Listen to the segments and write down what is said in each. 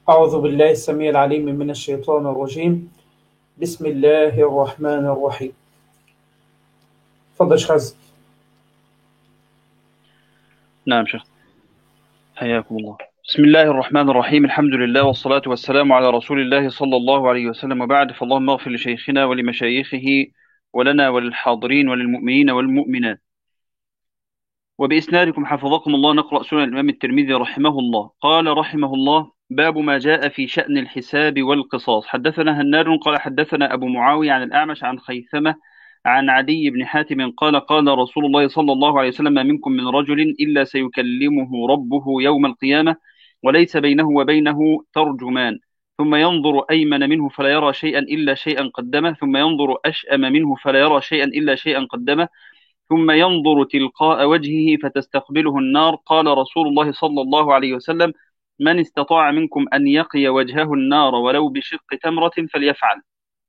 أعوذ بالله السميع العليم من الشيطان الرجيم. بسم الله الرحمن الرحيم. تفضل شخص. نعم شيخ، حياكم الله. بسم الله الرحمن الرحيم، الحمد لله والصلاة والسلام على رسول الله صلى الله عليه وسلم، وبعد. فاللهم اغفر لشيخنا ولمشايخه ولنا وللحاضرين وللمؤمنين والمؤمنات. وبإسنادكم حفظكم الله نقرأ سنن الإمام الترمذي رحمه الله. قال رحمه الله: باب ما جاء في شأن الحساب والقصاص. حدثنا هناد قال حدثنا أبو معاوية عن الأعمش عن خيثمة عن عدي بن حاتم قال قال رسول الله صلى الله عليه وسلم: ما منكم من رجل إلا سيكلمه ربه يوم القيامة وليس بينه وبينه ترجمان، ثم ينظر أيمن منه فلا يرى شيئا إلا شيئا قدمه، ثم ينظر أشأم منه فلا يرى شيئا إلا شيئا قدمه، ثم ينظر تلقاء وجهه فتستقبله النار. قال رسول الله صلى الله عليه وسلم: من استطاع منكم أن يقي وجهه النار ولو بشق تمرة فليفعل.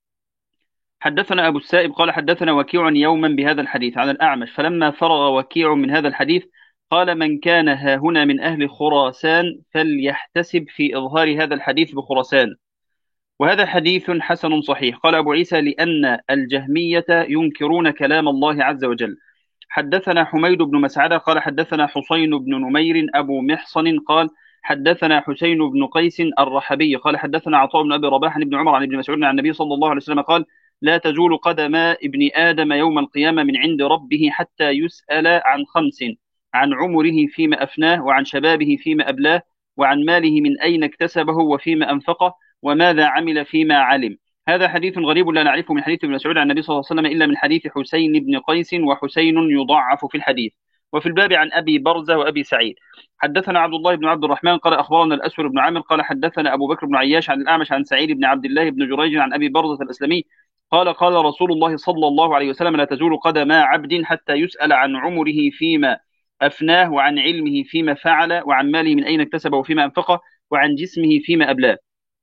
حدثنا أبو السائب قال حدثنا وكيع يوما بهذا الحديث عن الأعمش، فلما فرغ وكيع من هذا الحديث قال: من كان هاهنا من أهل خراسان فليحتسب في إظهار هذا الحديث بخراسان. وهذا حديث حسن صحيح. قال أبو عيسى: لأن الجهمية ينكرون كلام الله عز وجل. حدثنا حميد بن مسعدة قال حدثنا حسين بن نمير أبو محصن قال حدثنا حسين بن قيس الرحبي قال حدثنا عطاء بن أبي رباح عن ابن عمر عن ابن مسعود عن النبي صلى الله عليه وسلم قال: لا تزول قدم ابن آدم يوم القيامة من عند ربه حتى يسأل عن خمس: عن عمره فيما أفناه، وعن شبابه فيما أبلاه، وعن ماله من أين اكتسبه وفيما أنفقه، وماذا عمل فيما علم. هذا حديث غريب لا نعرفه من حديث ابن مسعود عن النبي صلى الله عليه وسلم إلا من حديث حسين بن قيس، وحسين يضعف في الحديث. وفي الباب عن أبي برزة وأبي سعيد. حدثنا عبد الله بن عبد الرحمن قال أخبرنا الأسود بن عامر قال حدثنا أبو بكر بن عياش عن الأعمش عن سعيد بن عبد الله بن جريج عن أبي برزة الأسلمي قال قال رسول الله صلى الله عليه وسلم: لا تزول قدم عبد حتى يسأل عن عمره فيما أفناه، وعن علمه فيما فعل، وعن ماله من أين اكتسبه وفيما أنفقه، وعن جسمه فيما أبلاه.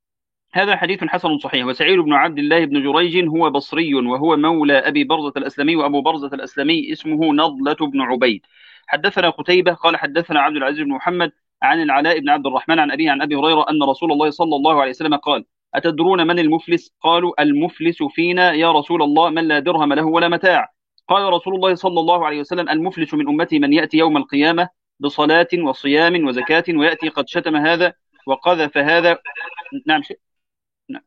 هذا حديث حسن صحيح. وسعيد بن عبد الله بن جريج هو بصري وهو مولى أبي برزة الأسلمي، وأبو برزة الأسلمي اسمه نضلة بن عبيد. حدثنا قتيبة قال حدثنا عبد العزيز بن محمد عن العلاء بن عبد الرحمن عن أبيه عن أبي هريرة أن رسول الله صلى الله عليه وسلم قال: أتدرون من المفلس؟ قالوا: المفلس فينا يا رسول الله من لا درهم له ولا متاع. قال رسول الله صلى الله عليه وسلم: المفلس من أمتي من يأتي يوم القيامة بصلاة وصيام وزكاة ويأتي قد شتم هذا وقذف هذا. نعم. نعم.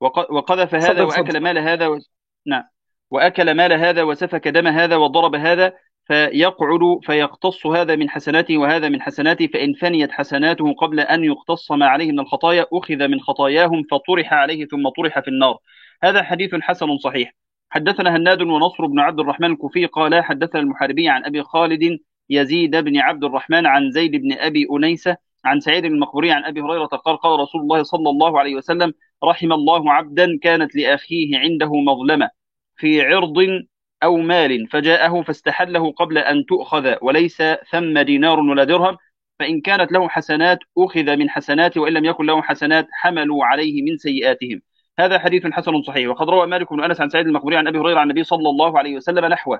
وقذف هذا تفضل تفضل. وأكل مال هذا نعم. وأكل مال هذا وسفك دم هذا وضرب هذا، فيقعد فيقتص هذا من حسناته وهذا من حسناته، فإن فنيت حسناته قبل أن يقتص ما عليه من الخطايا أخذ من خطاياهم فطرح عليه ثم طرح في النار. هذا حديث حسن صحيح. حدثنا هناد ونصر بن عبد الرحمن الكوفي قال حدثنا المحاربي عن أبي خالد يزيد بن عبد الرحمن عن زيد بن أبي أنيسة عن سعيد المقبوري عن أبي هريرة قال قال رسول الله صلى الله عليه وسلم: رحم الله عبدا كانت لأخيه عنده مظلمة في عرض أو مال فجاءه فاستحله قبل أن تؤخذ وليس ثم دينار ولا درهم، فإن كانت له حسنات أخذ من حسناته، وإن لم يكن له حسنات حملوا عليه من سيئاتهم. هذا حديث حسن صحيح. وقد روى مالك بن أنس عن سعيد المقبوري عن أبي هريرة عن النبي صلى الله عليه وسلم نحوه.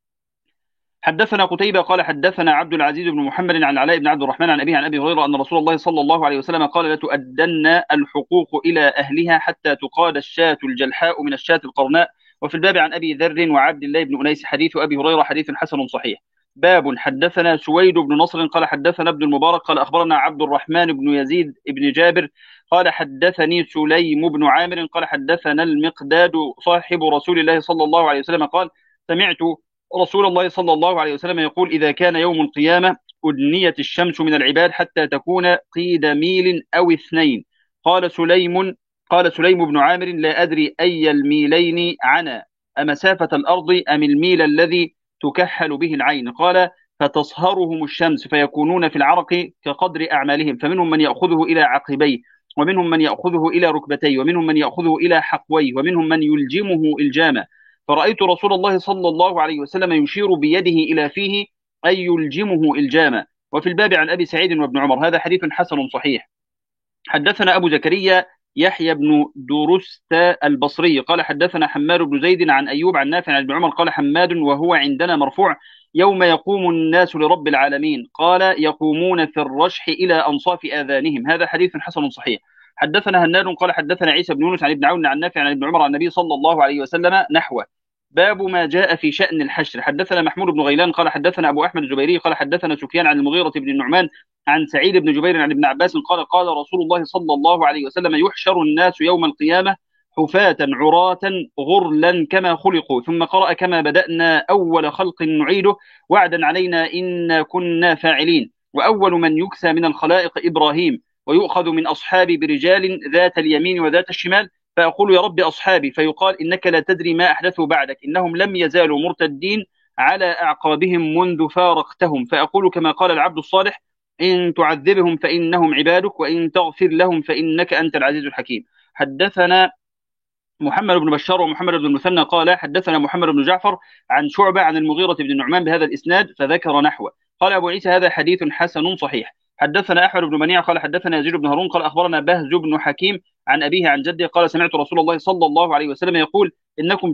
حدثنا قتيبة قال حدثنا عبد العزيز بن محمد عن علاء بن عبد الرحمن عن أبيه عن أبي هريرة أن رسول الله صلى الله عليه وسلم قال: لتؤدن الحقوق إلى أهلها حتى تقاد الشاة الجلحاء من الشاة القرناء. وفي الباب عن أبي ذر وعبد الله بن أنيس حديث أبي هريرة حديث حسن صحيح. باب حدثنا سويد بن نصر قال حدثنا ابن المبارك قال أخبرنا عبد الرحمن بن يزيد بن جابر قال حدثني سليم بن عامر قال حدثنا المقداد صاحب رسول الله صلى الله عليه وسلم قال: سمعت رسول الله صلى الله عليه وسلم يقول: إذا كان يوم القيامة أدنيت الشمس من العباد حتى تكون قيد ميل أو اثنين. قال سليم بن عامر: لا أدري أي الميلين عنا، أمسافة الأرض أم الميل الذي تكحل به العين؟ قال: فتصهرهم الشمس فيكونون في العرق كقدر أعمالهم، فمنهم من يأخذه إلى عقبيه، ومنهم من يأخذه إلى ركبتيه، ومنهم من يأخذه إلى حقويه، ومنهم من يلجمه إلجاما. فرأيت رسول الله صلى الله عليه وسلم يشير بيده إلى فيه أي يلجمه إلجاما. وفي الباب عن أبي سعيد وابن عمر. هذا حديث حسن صحيح. حدثنا أبو زكريا يحيى بن درست البصري قال حدثنا حماد بن زيد عن أيوب عن نافع عن ابن عمر قال حماد وهو عندنا مرفوع: يوم يقوم الناس لرب العالمين، قال: يقومون في الرشح إلى أنصاف آذانهم. هذا حديث حسن صحيح. حدثنا هناد قال حدثنا عيسى بن يونس عن ابن عون عن نافع عن ابن عمر عن النبي صلى الله عليه وسلم نحوه. باب ما جاء في شأن الحشر. حدثنا محمود بن غيلان قال حدثنا أبو أحمد الجبيري قال حدثنا سفيان عن المغيرة بن النعمان عن سعيد بن جبير عن ابن عباس قال قال رسول الله صلى الله عليه وسلم يحشر الناس يوم القيامة حفاة عراة غرلا كما خلقوا، ثم قرأ كما بدأنا أول خلق نعيده وعدا علينا إنا كنا فاعلين. وأول من يكسى من الخلائق إبراهيم، ويؤخذ من أصحابي برجال ذات اليمين وذات الشمال، فأقول يا رب أصحابي، فيقال إنك لا تدري ما أحدثوا بعدك، إنهم لم يزالوا مرتدين على أعقابهم منذ فارقتهم، فأقول كما قال العبد الصالح إن تعذبهم فإنهم عبادك وإن تغفر لهم فإنك أنت العزيز الحكيم. حدثنا محمد بن بشار ومحمد بن المثنى قال حدثنا محمد بن جعفر عن شعبة عن المغيرة بن النعمان بهذا الإسناد فذكر نحوه. قال أبو عيسى هذا حديث حسن صحيح. حدثنا أحمد بن منيع قال حدثنا يزيد بن هارون قال أخبرنا بهز بن حكيم عن أبيه عن جده قال سمعت رسول الله صلى الله عليه وسلم يقول إنكم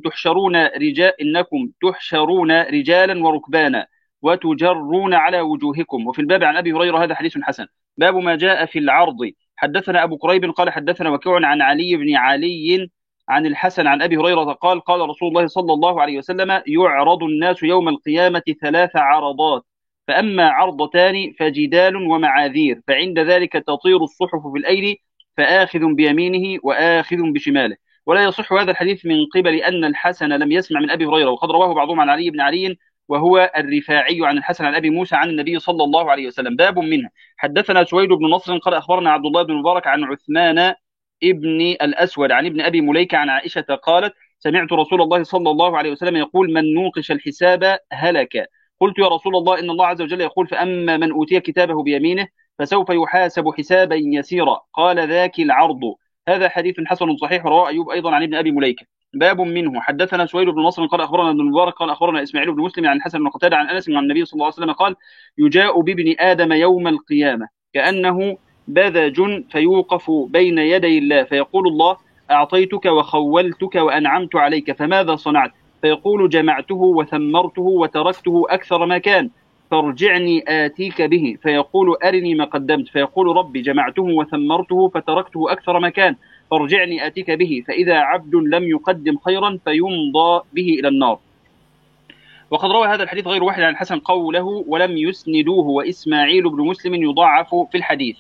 تحشرون رجالا وركبانا وتجرون على وجوهكم. وفي الباب عن أبي هريرة هذا حديث حسن. باب ما جاء في العرض. حدثنا أبو كريب قال حدثنا وكيع عن علي بن علي عن الحسن عن أبي هريرة قال قال رسول الله صلى الله عليه وسلم يعرض الناس يوم القيامة 3 عرضات، فأما عرضتان فجدال ومعاذير، فعند ذلك تطير الصحف في الأيدي فآخذ بيمينه وآخذ بشماله. ولا يصح هذا الحديث من قبل أن الحسن لم يسمع من أبي هريرة، وقد رواه بعضهم عن علي بن علي وهو الرفاعي عن الحسن عن أبي موسى عن النبي صلى الله عليه وسلم. باب منه. حدثنا سويد بن نصر قال أخبرنا عبد الله بن مبارك عن عثمان ابن الأسود عن ابن أبي مليكة عن عائشة قالت سمعت رسول الله صلى الله عليه وسلم يقول من نوقش الحساب هلك. قلت يا رسول الله إن الله عز وجل يقول فأما من أوتي كتابه بيمينه فسوف يحاسب حسابا يسيرا، قال ذاك العرض. هذا حديث حسن صحيح رواه أيوب أيضا عن ابن أبي مليكة. باب منه. حدثنا سويد بن نصر قال أخبرنا ابن المبارك قال أخبرنا إسماعيل بن مسلم عن حسن بن قتادة عن أنس عن النبي صلى الله عليه وسلم قال يجاء بابن آدم يوم القيامة كأنه بذج فيوقف بين يدي الله فيقول الله أعطيتك وخولتك وأنعمت عليك فماذا صنعت؟ فيقول جمعته وثمرته وتركته أكثر ما كان، فارجعني آتيك به. فيقول أرني ما قدمت، فيقول ربي جمعته وثمرته فتركته أكثر ما كان، فارجعني آتيك به. فإذا عبد لم يقدم خيرا فيمضى به إلى النار. وقد روى هذا الحديث غير واحد عن الحسن قوله ولم يسندوه، وإسماعيل بن مسلم يضاعف في الحديث.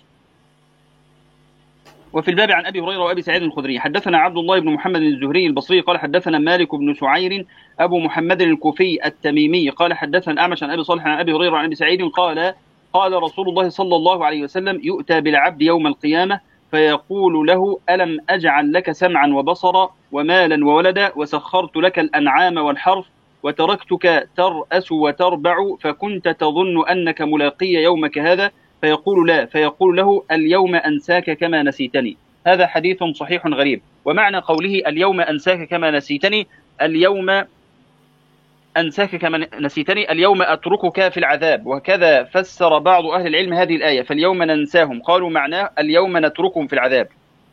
وفي الباب عن أبي هريرة وأبي سعيد الخدري. حدثنا عبد الله بن محمد الزهري البصري قال حدثنا مالك بن سعير أبو محمد الكوفي التميمي قال حدثنا الأعمش عن أبي صالح عن أبي هريرة عن أبي سعيد قال قال رسول الله صلى الله عليه وسلم يؤتى بالعبد يوم القيامة فيقول له ألم أجعل لك سمعا وبصرا ومالا وولدا وسخرت لك الأنعام والحرث وتركتك ترأس وتربع فكنت تظن أنك ملاقي يومك هذا؟ فيقول لا، فيقول له اليوم أنساك كما نسيتني. هذا حديث صحيح غريب. ومعنى قوله اليوم أنساك كما نسيتني، اليوم أنساك كما نسيتني اليوم أتركك في العذاب. وكذا فسر بعض أهل العلم هذه الآية فاليوم ننساهم، قالوا معناه اليوم نتركهم في العذاب.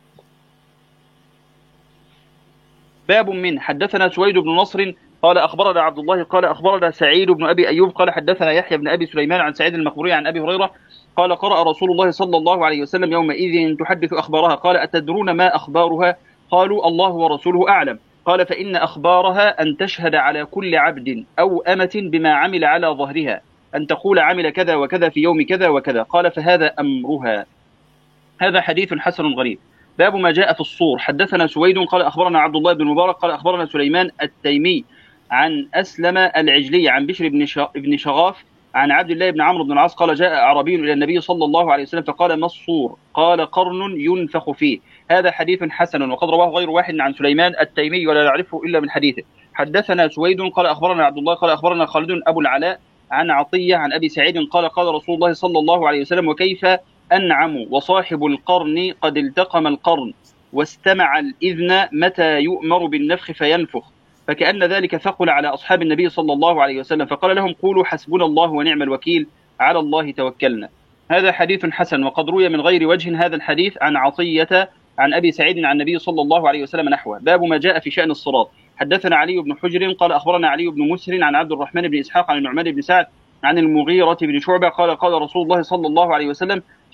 باب من. حدثنا سويد بن نصر قال أخبرنا عبد الله قال أخبرنا سعيد بن أبي أيوب قال حدثنا يحيى بن أبي سليمان عن سعيد المقبوري عن أبي هريرة قال قرأ رسول الله صلى الله عليه وسلم يومئذ تحدث أخبارها. قال أتدرون ما أخبارها؟ قالوا الله ورسوله أعلم. قال فإن أخبارها أن تشهد على كل عبد أو أمة بما عمل على ظهرها، أن تقول عمل كذا وكذا في يوم كذا وكذا. قال فهذا أمرها. هذا حديث حسن غريب. باب ما جاء في الصور. حدثنا سويد قال أخبرنا عبد الله بن مبارك قال أخبرنا سليمان التيمي عن أسلم العجلي عن بشر بن شغاف عن عبد الله بن عمرو بن العاص قال جاء أعرابي إلى النبي صلى الله عليه وسلم فقال ما الصور؟ قال قرن ينفخ فيه. هذا حديث حسن وقد رواه غير واحد عن سليمان التيمي ولا نعرفه إلا من حديثه. حدثنا سويد قال أخبرنا عبد الله قال أخبرنا خالد أبو العلاء عن عطية عن أبي سعيد قال قال رسول الله صلى الله عليه وسلم وكيف أنعم وصاحب القرن قد التقم القرن واستمع الإذن متى يؤمر بالنفخ فينفخ، فكأن ذلك ثقل على أصحاب النبي صلى الله عليه وسلم فقال لهم قولوا حسبنا الله ونعم الوكيل على الله توكلنا. هذا حديث حسن. وقد روي من غير وجه هذا الحديث عن عطية عن أبي سعيد عن النبي صلى الله عليه وسلم نحوه. باب ما جاء في شأن الصراط. حدثنا علي بن حجر قال أخبرنا علي بن مسر عن عبد الرحمن بن إسحاق عن النعمان بن سعد عن المغيرة بن شعبة قال قال رسول الله صلى الله عليه وسلم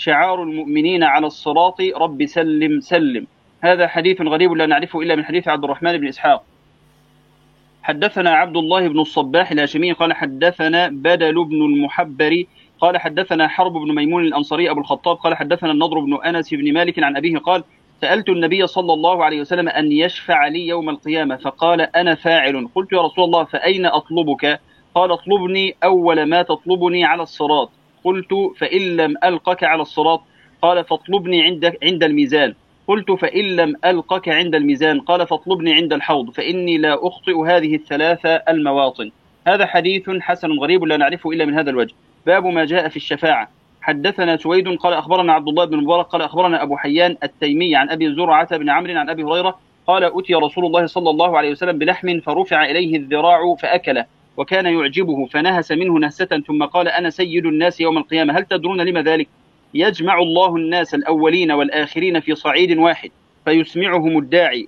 شعار المؤمنين على الصراط رب سلم سلم. هذا حديث غريب لا نعرفه إلا من حديث عبد الرحمن بن إسحاق. حدثنا عبد الله بن الصباح الهاشمي قال حدثنا بدل بن المحبري قال حدثنا حرب بن ميمون الأنصاري أبو الخطاب قال حدثنا النضر بن أنس بن مالك عن أبيه قال سألت النبي صلى الله عليه وسلم أن يشفع لي يوم القيامة فقال أنا فاعل. قلت يا رسول الله فأين أطلبك؟ قال اطلبني أول ما تطلبني على الصراط. قلت فإن لم ألقك على الصراط؟ قال فاطلبني عند الميزان. قلت فإن لم ألقك عند الميزان؟ قال فاطلبني عند الحوض فإني لا أخطئ هذه الثلاثة المواطن. هذا حديث حسن غريب لا نعرفه إلا من هذا الوجه. باب ما جاء في الشفاعة. حدثنا سويد قال أخبرنا عبد الله بن مبارك قال أخبرنا أبو حيان التيمي عن أبي زرعة بن عمرو عن أبي هريرة قال أتي رسول الله صلى الله عليه وسلم بلحم فرفع إليه الذراع فأكله وكان يعجبه فنهس منه نهسة ثم قال أنا سيد الناس يوم القيامة. هل تدرون لما ذلك؟ يجمع الله الناس الأولين والآخرين في صعيد واحد فيسمعهم الداعي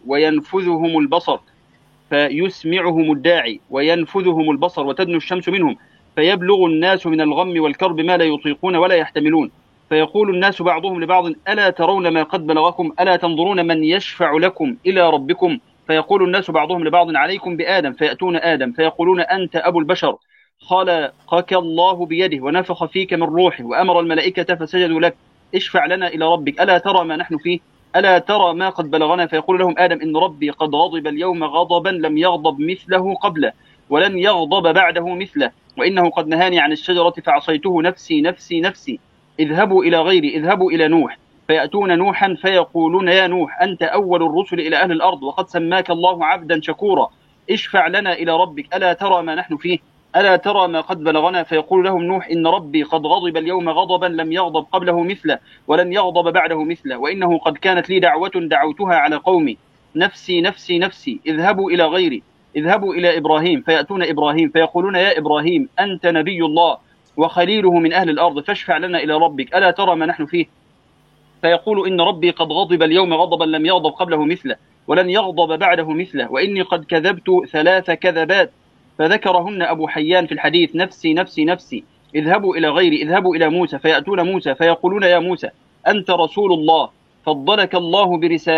وينفذهم البصر وتدنو الشمس منهم فيبلغ الناس من الغم والكرب ما لا يطيقون ولا يحتملون فيقول الناس بعضهم لبعض ألا ترون ما قد بلغكم ألا تنظرون من يشفع لكم إلى ربكم؟ فيقول الناس بعضهم لبعض عليكم بآدم فيأتون آدم فيقولون أنت أبو البشر خلقك الله بيده ونفخ فيك من روحه وأمر الملائكة فسجدوا لك اشفع لنا إلى ربك ألا ترى ما نحن فيه ألا ترى ما قد بلغنا؟ فيقول لهم آدم إن ربي قد غضب اليوم غضبا لم يغضب مثله قبله ولن يغضب بعده مثله وإنه قد نهاني عن الشجرة فعصيته نفسي نفسي نفسي. اذهبوا إلى غيري اذهبوا إلى نوح فيأتون نوحا فيقولون يا نوح أنت أول الرسل إلى أهل الأرض وقد سماك الله عبدا شكورا اشفع لنا إلى ربك ألا ترى ما نحن فيه ألا ترى ما قد بلغنا؟ فيقول لهم نوح إن ربي قد غضب اليوم غضبا لم يغضب قبله مثله ولن يغضب بعده مثله وإنه قد كانت لي دعوة دعوتها على قومي نفسي نفسي نفسي اذهبوا إلى غيري اذهبوا إلى إبراهيم فيأتون إبراهيم فيقولون يا إبراهيم أنت نبي الله وخليله من أهل الأرض فاشفع لنا إلى ربك ألا ترى ما نحن فيه؟ فيقول إن ربي قد غضب اليوم غضبا لم يغضب قبله مثله ولن يغضب بعده مثله وإني قد كذبت 3 كذبات فذكرهن أبو حيان في الحديث نفسي نفسي نفسي اذهبوا إلى غيري اذهبوا إلى موسى فيأتون موسى فيقولون يا موسى أنت رسول الله فضلك الله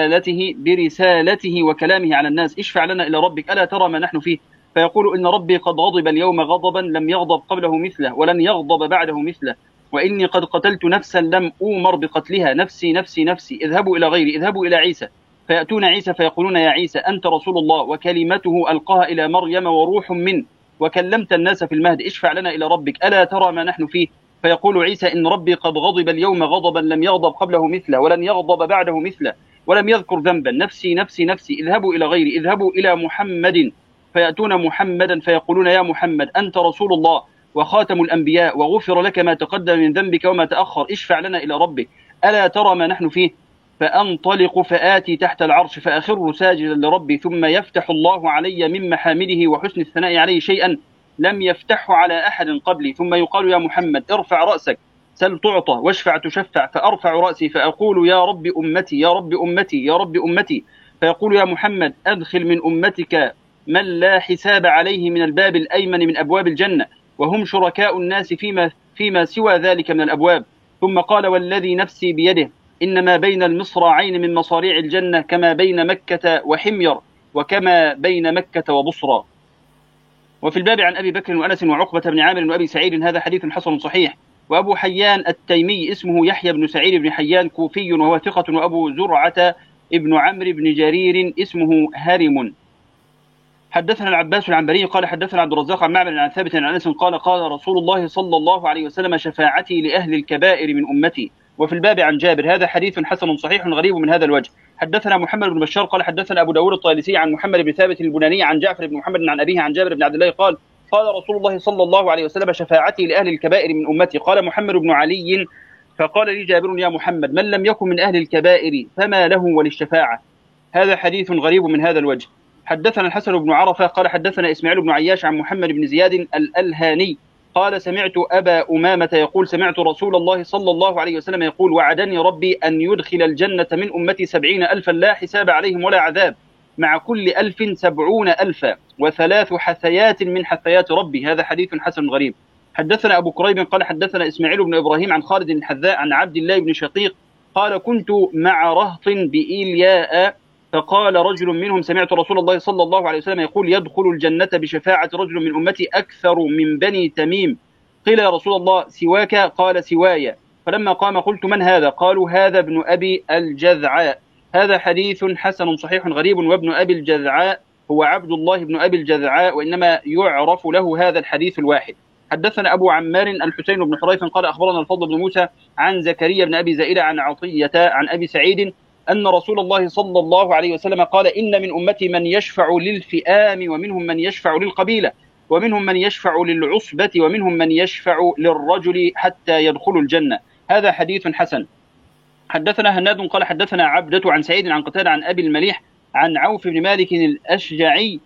برسالته وكلامه على الناس اشفع لنا إلى ربك ألا ترى ما نحن فيه؟ فيقول إن ربي قد غضب اليوم غضبا لم يغضب قبله مثله ولن يغضب بعده مثله وإني قد قتلت نفسا لم أؤمر بقتلها نفسي نفسي نفسي اذهبوا إلى غيري اذهبوا إلى عيسى فيأتون عيسى فيقولون يا عيسى أنت رسول الله وكلمته ألقاها إلى مريم وروح منه وكلمت الناس في المهد اشفع لنا إلى ربك ألا ترى ما نحن فيه؟ فيقول عيسى إن ربي قد غضب اليوم غضبا لم يغضب قبله مثله ولن يغضب بعده مثله ولم يذكر ذنبا نفسي نفسي نفسي اذهبوا إلى غيري اذهبوا إلى محمد فيأتون محمدا فيقولون يا محمد أنت رسول الله وخاتم الأنبياء وغفر لك ما تقدم من ذنبك وما تأخر اشفع لنا إلى ربك ألا ترى ما نحن فيه؟ فأنطلق فآتي تحت العرش فأخر ساجدا لربي ثم يفتح الله علي من محامده وحسن الثناء عليه شيئا لم يفتحه على أحد قبلي ثم يقال يا محمد ارفع رأسك سل تعطى واشفع تشفع فأرفع رأسي فأقول يا رب أمتي يا رب أمتي يا رب أمتي فيقول يا محمد أدخل من أمتك من لا حساب عليه من الباب الأيمن من أبواب الجنة وهم شركاء الناس فيما سوى ذلك من الأبواب. ثم قال والذي نفسي بيده إنما بين المصراعين من مصاريع الجنة كما بين مكة وحمير وكما بين مكة وبصرى. وفي الباب عن أبي بكر وأنس وعقبة بن عامر وأبي سعيد هذا حديث حسن صحيح. وأبو حيان التيمي اسمه يحيى بن سعيد بن حيان كوفي وهو ثقة. وأبو زرعة ابن عمرو بن جرير اسمه هرم. حدثنا العباس العنبري قال حدثنا عبد الرزاق عن معمر عن ثابت عن أنس قال قال رسول الله صلى الله عليه وسلم شفاعتي لأهل الكبائر من أمتي. وفي الباب عن جابر هذا حديث حسن صحيح غريب من هذا الوجه. حدثنا محمد بن بشار قال حدثنا أبو داود الطيالسي عن محمد بن ثابت البناني عن جعفر بن محمد عن أبيه عن جابر بن عبد الله قال قال رسول الله صلى الله عليه وسلم شفاعتي لأهل الكبائر من أمتي. قال محمد بن علي فقال لي جابر يا محمد من لم يكن من أهل الكبائر فما له وللشفاعة؟ هذا حديث غريب من هذا الوجه. حدثنا الحسن بن عرفة قال حدثنا إسماعيل بن عياش عن محمد بن زياد الألهاني قال سمعت أبا أمامة يقول سمعت رسول الله صلى الله عليه وسلم يقول وعدني ربي أن يدخل الجنة من أمتي 70,000 لا حساب عليهم ولا عذاب مع كل 1000 70,000 و3 حثيات من حثيات ربي. هذا حديث حسن غريب. حدثنا أبو كريب قال حدثنا إسماعيل بن إبراهيم عن خالد الحذاء عن عبد الله بن شقيق قال كنت مع رهط بإيلياء فقال رجل منهم سمعت رسول الله صلى الله عليه وسلم يقول يدخل الجنة بشفاعة رجل من أمتي أكثر من بني تميم. قيل يا رسول الله سواك؟ قال سواي. فلما قام قلت من هذا؟ قالوا هذا ابن أبي الجذعاء. هذا حديث حسن صحيح غريب، وابن أبي الجذعاء هو عبد الله بن أبي الجذعاء، وإنما يعرف له هذا الحديث الواحد. حدثنا أبو عمار الحسين بن حريث قال أخبرنا الفضل بن موسى عن زكريا بن أبي زائدة عن عطية عن أبي سعيد أن رسول الله صلى الله عليه وسلم قال إن من أمتي من يشفع للفئام، ومنهم من يشفع للقبيلة، ومنهم من يشفع للعصبة، ومنهم من يشفع للرجل حتى يدخل الجنة. هذا حديث حسن. حدثنا هناد قال حدثنا عبدة عن سعيد عن قتادة عن أبي المليح عن عوف بن مالك الأشجعي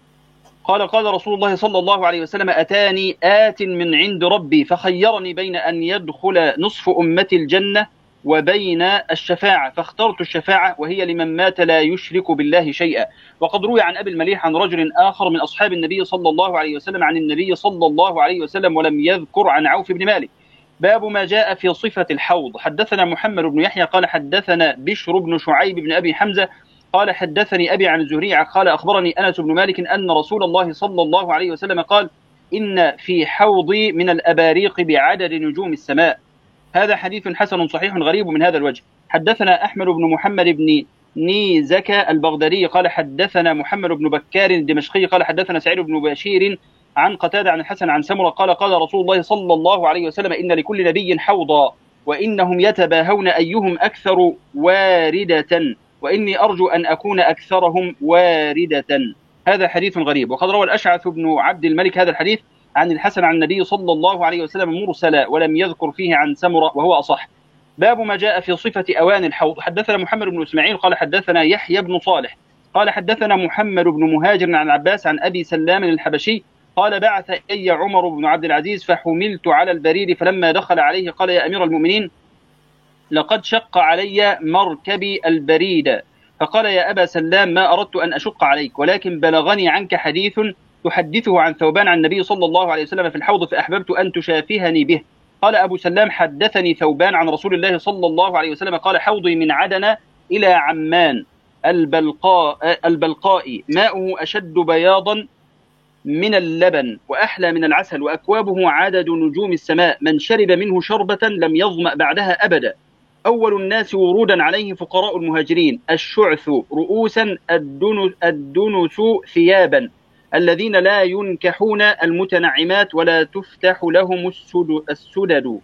قال قال رسول الله صلى الله عليه وسلم أتاني آت من عند ربي فخيرني بين أن يدخل نصف أمتي الجنة وبين الشفاعة، فاخترت الشفاعة وهي لمن مات لا يشرك بالله شيئا. وقد روي عن أبي المليح عن رجل آخر من أصحاب النبي صلى الله عليه وسلم عن النبي صلى الله عليه وسلم ولم يذكر عن عوف بن مالك. باب ما جاء في صفة الحوض. حدثنا محمد بن يحيى قال حدثنا بشر بن شعيب بن أبي حمزة قال حدثني أبي عن الزهري قال أخبرني أنس بن مالك أن رسول الله صلى الله عليه وسلم قال إن في حوضي من الأباريق بعدد نجوم السماء. هذا حديث حسن صحيح غريب من هذا الوجه. حدثنا أحمد بن محمد بن نيزكة البغدادي قال حدثنا محمد بن بكار الدمشقي قال حدثنا سعيد بن بشير عن قتادة عن الحسن عن سمرة قال قال رسول الله صلى الله عليه وسلم إن لكل نبي حوضا وإنهم يتباهون أيهم أكثر واردة وإني أرجو أن أكون أكثرهم واردة. هذا حديث غريب. وقد روى الأشعث بن عبد الملك هذا الحديث عن الحسن عن النبي صلى الله عليه وسلم مرسلا ولم يذكر فيه عن سمرة وهو أصح. باب ما جاء في صفة أوان الحوض. حدثنا محمد بن إسماعيل قال حدثنا يحيى بن صالح قال حدثنا محمد بن مهاجر عن العباس عن أبي سلام الحبشي قال بعث إلي عمر بن عبد العزيز فحملت على البريد فلما دخل عليه قال يا أمير المؤمنين لقد شق علي مركبي البريد. فقال يا أبا سلام ما أردت أن أشق عليك ولكن بلغني عنك حديث تحدثه عن ثوبان عن النبي صلى الله عليه وسلم في الحوض فأحببت أن تشافهني به. قال أبو سلام حدثني ثوبان عن رسول الله صلى الله عليه وسلم قال حوضي من عدن إلى عمان البلقاء ماؤه أشد بياضا من اللبن وأحلى من العسل وأكوابه عدد نجوم السماء من شرب منه شربة لم يظمأ بعدها أبدا. أول الناس ورودا عليه فقراء المهاجرين الشعث رؤوسا الدنس ثيابا الذين لا ينكحون المتنعمات ولا تفتح لهم السدد.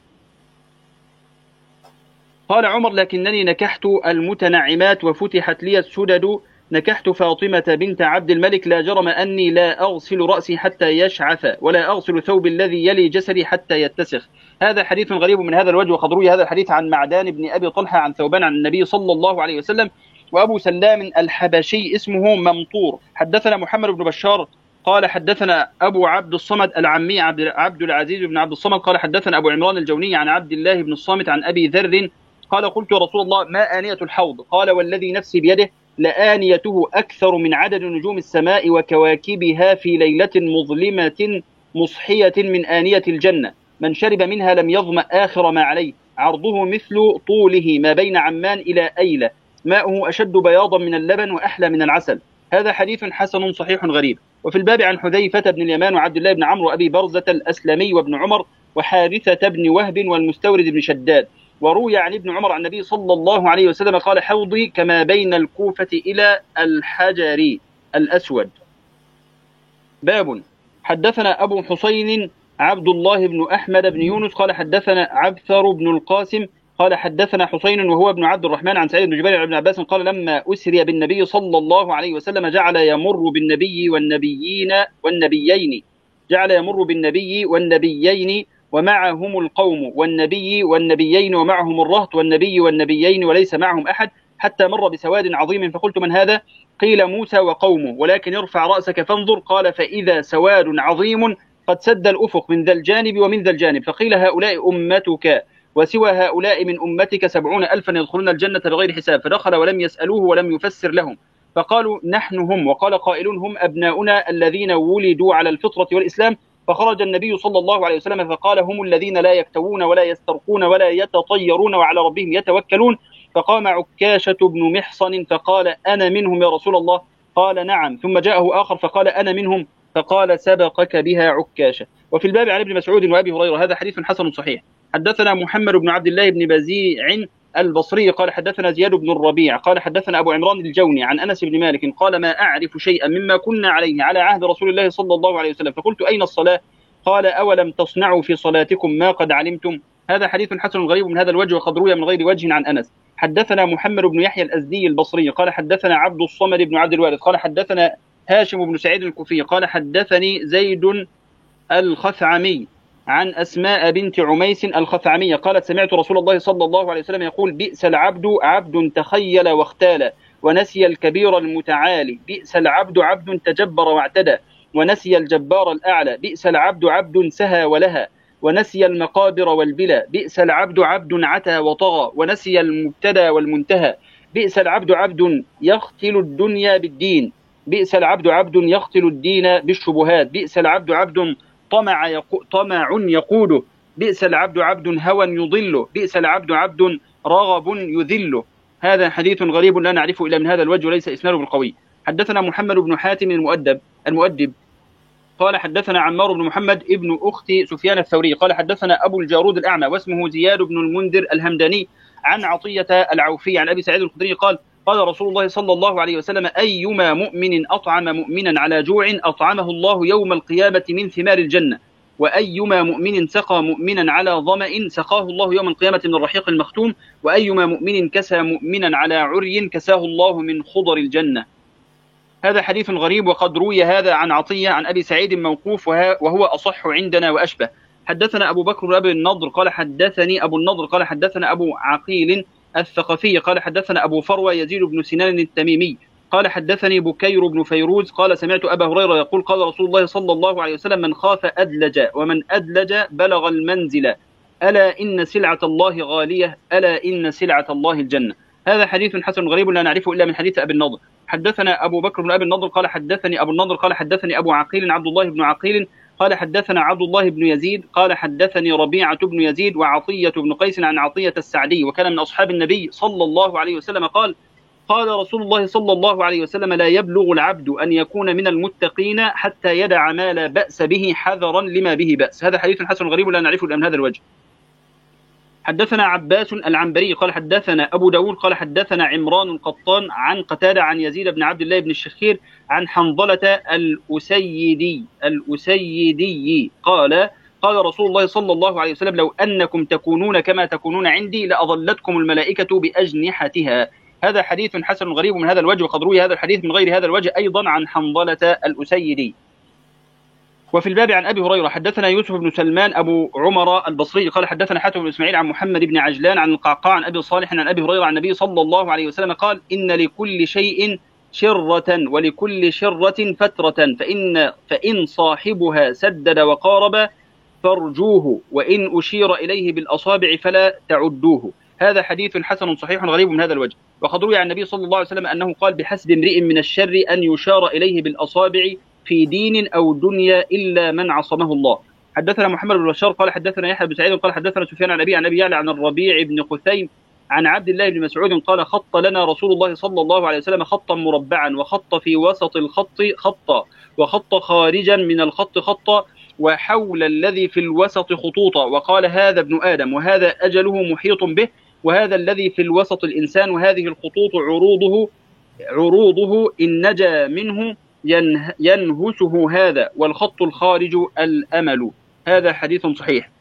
قال عمر لكنني نكحت المتنعمات وفتحت لي السدد نكحت فاطمة بنت عبد الملك لا جرم أني لا أغسل رأسي حتى يشعث ولا أغسل ثوب الذي يلي جسدي حتى يتسخ. هذا حديث غريب من هذا الوجه. وقد روي هذا الحديث عن معدان بن أبي طلحة عن ثوبان عن النبي صلى الله عليه وسلم. وأبو سلام الحبشي اسمه ممطور. حدثنا محمد بن بشار قال حدثنا أبو عبد الصمد العمي عبد العزيز بن عبد الصمد قال حدثنا أبو عمران الجوني عن عبد الله بن الصامت عن أبي ذر قال قلت يا رسول الله ما آنية الحوض؟ قال والذي نفسي بيده لآنيته أكثر من عدد نجوم السماء وكواكبها في ليلة مظلمة مصحية من آنية الجنة من شرب منها لم يظمأ آخر ما عليه عرضه مثل طوله ما بين عمان إلى أيلة ماؤه أشد بياضا من اللبن وأحلى من العسل. هذا حديث حسن صحيح غريب. وفي الباب عن حذيفة بن اليمان وعبد الله بن عمرو وأبي برزة الأسلمي وابن عمر وحارثة بن وهب والمستورد بن شداد. وروي عن ابن عمر عن النبي صلى الله عليه وسلم قال حوضي كما بين الكوفة إلى الحجر الأسود. باب حدثنا أبو حسين عبد الله بن أحمد بن يونس قال حدثنا عبثر بن القاسم قال حدثنا حسين وهو ابن عبد الرحمن عن سعيد بن جبير عن ابن عباس قال لما أسري بالنبي صلى الله عليه وسلم جعل يمر بالنبي والنبيين ومعهم القوم والنبيين ومعهم الرهط والنبيين وليس معهم أحد حتى مر بسواد عظيم فقلت من هذا؟ قيل موسى وقومه ولكن ارفع رأسك فانظر قال فإذا سواد عظيم قد سد الأفق من ذا الجانب ومن ذا الجانب فقيل هؤلاء أمتك وسوى هؤلاء من أمتك 70,000 يدخلون الجنة بغير حساب فدخل ولم يسألوه ولم يفسر لهم فقالوا نحن هم وقال قائلون هم أبناؤنا الذين ولدوا على الفطرة والإسلام فخرج النبي صلى الله عليه وسلم فقال: هم الذين لا يكتوون ولا يسترقون ولا يتطيرون وعلى ربهم يتوكلون. فقام عكاشة بن محصن فقال: أنا منهم يا رسول الله. قال: نعم. ثم جاءه آخر فقال: أنا منهم. فقال: سبقك بها عكاشة. وفي الباب عن ابن مسعود وأبي هريرة. هذا حديث حسن صحيح. حدثنا محمد بن عبد الله بن بزيع البصري قال حدثنا زياد بن الربيع قال حدثنا أبو عمران الجوني عن أنس بن مالك قال: ما أعرف شيئا مما كنا عليه على عهد رسول الله صلى الله عليه وسلم. فقلت: أين الصلاة؟ قال: أولم تصنعوا في صلاتكم ما قد علمتم. هذا حديث حسن غريب من هذا الوجه، وقد روي من غير وجه عن أنس. حدثنا محمد بن يحيى الأزدي البصري قال حدثنا عبد الصمد بن عبد الوارث قال حدثنا هاشم بن سعيد الكوفي قال حدثني زيد الخثعمي عن أسماء بنت عميس الخثعمية قالت: سمعت رسول الله صلى الله عليه وسلم يقول: بئس العبد عبد تخيل واختال ونسي الكبير المتعالي. بئس العبد عبد تجبر واعتدى ونسي الجبار الأعلى. بئس العبد عبد سهى ولها ونسي المقابر والبلا. بئس العبد عبد عتى وطغى ونسي المبتدى والمنتهى. بئس العبد عبد يختل الدنيا بالدين. بئس العبد عبد يختل الدين بالشبهات. بئس العبد عبد طمع يقوده. بئس العبد عبد هوى يضله. بئس العبد عبد رغب يذله. هذا حديث غريب لا نعرفه إلا من هذا الوجه وليس إسناده بالقوي. حدثنا محمد بن حاتم المؤدب قال حدثنا عمار بن محمد ابن أخت سفيان الثوري قال حدثنا أبو الجارود الأعمى واسمه زياد بن المنذر الهمداني عن عطية العوفي عن أبي سعيد الخدري قال: قال رسول الله صلى الله عليه وسلم: أيما مؤمن أطعم مؤمنا على جوع أطعمه الله يوم القيامة من ثمار الجنة، وأيما مؤمن سقى مؤمنا على ظمأ سقاه الله يوم القيامة من الرحيق المختوم، وأيما مؤمن كسى مؤمنا على عري كساه الله من خضر الجنة. هذا حديث غريب، وقد روي هذا عن عطية عن أبي سعيد موقوف وهو أصح عندنا وأشبه. حدثنا أبو بكر بن أبي النضر قال حدثني أبو النضر قال حدثنا أبو عقيل الثقفي قال حدثنا أبو فروة يزيد بن سنان التميمي قال حدثني بكير بن فيروز قال: سمعت أبا هريرة يقول: قال رسول الله صلى الله عليه وسلم: من خاف أدلج ومن أدلج بلغ المنزل، ألا إن سلعة الله غالية، ألا إن سلعة الله الجنة. هذا حديث حسن غريب لا نعرفه إلا من حديث أبي النضر. حدثنا أبو بكر بن أبي النضر قال حدثني أبو النضر قال حدثني أبو عقيل عبد الله بن عقيل قال حدثنا عبد الله بن يزيد قال حدثني ربيعة بن يزيد وعطية بن قيس عن عطية السعدي وكان من أصحاب النبي صلى الله عليه وسلم قال: قال رسول الله صلى الله عليه وسلم: لا يبلغ العبد أن يكون من المتقين حتى يدع ما لا بأس به حذرا لما به بأس. هذا حديث حسن غريب لا نعرفه إلا من هذا الوجه. حدثنا عباس العنبري قال حدثنا أبو داود قال حدثنا عمران القطان عن قتادة عن يزيد بن عبد الله بن الشخير عن حنظلة الأسيدي قال: قال رسول الله صلى الله عليه وسلم: لو أنكم تكونون كما تكونون عندي لأظلتكم الملائكة بأجنحتها. هذا حديث حسن غريب من هذا الوجه، وقد روي هذا الحديث من غير هذا الوجه أيضا عن حنظلة الأسيدي. وفي الباب عن أبي هريرة حدثنا يوسف بن سلمان أبو عمر البصري قال حدثنا حاتم بن إسماعيل عن محمد بن عجلان عن القعقاع عن أبي صالح عن أبي هريرة عن النبي صلى الله عليه وسلم قال: إن لكل شيء شرة ولكل شرة فترة، فإن صاحبها سدد وقارب فارجوه، وإن أشير إليه بالأصابع فلا تعدوه. هذا حديث حسن صحيح غريب من هذا الوجه. وقد روي عن النبي صلى الله عليه وسلم أنه قال: بحسب امرئ من الشر أن يشار إليه بالأصابع في دين أو دنيا إلا من عصمه الله. حدثنا محمد بن بشار قال حدثنا يحيى بن سعيد قال حدثنا سفيان عن أبي يعلى عن الربيع بن خثيم عن عبد الله بن مسعود قال: خط لنا رسول الله صلى الله عليه وسلم خطا مربعا، وخط في وسط الخط خطا، وخط خارجا من الخط خطا، وحول الذي في الوسط خطوطا، وقال: هذا ابن آدم وهذا أجله محيط به، وهذا الذي في الوسط الإنسان، وهذه الخطوط عروضه إن نجا منه ينهشه هذا، والخط الخارج الأمل. هذا حديث صحيح.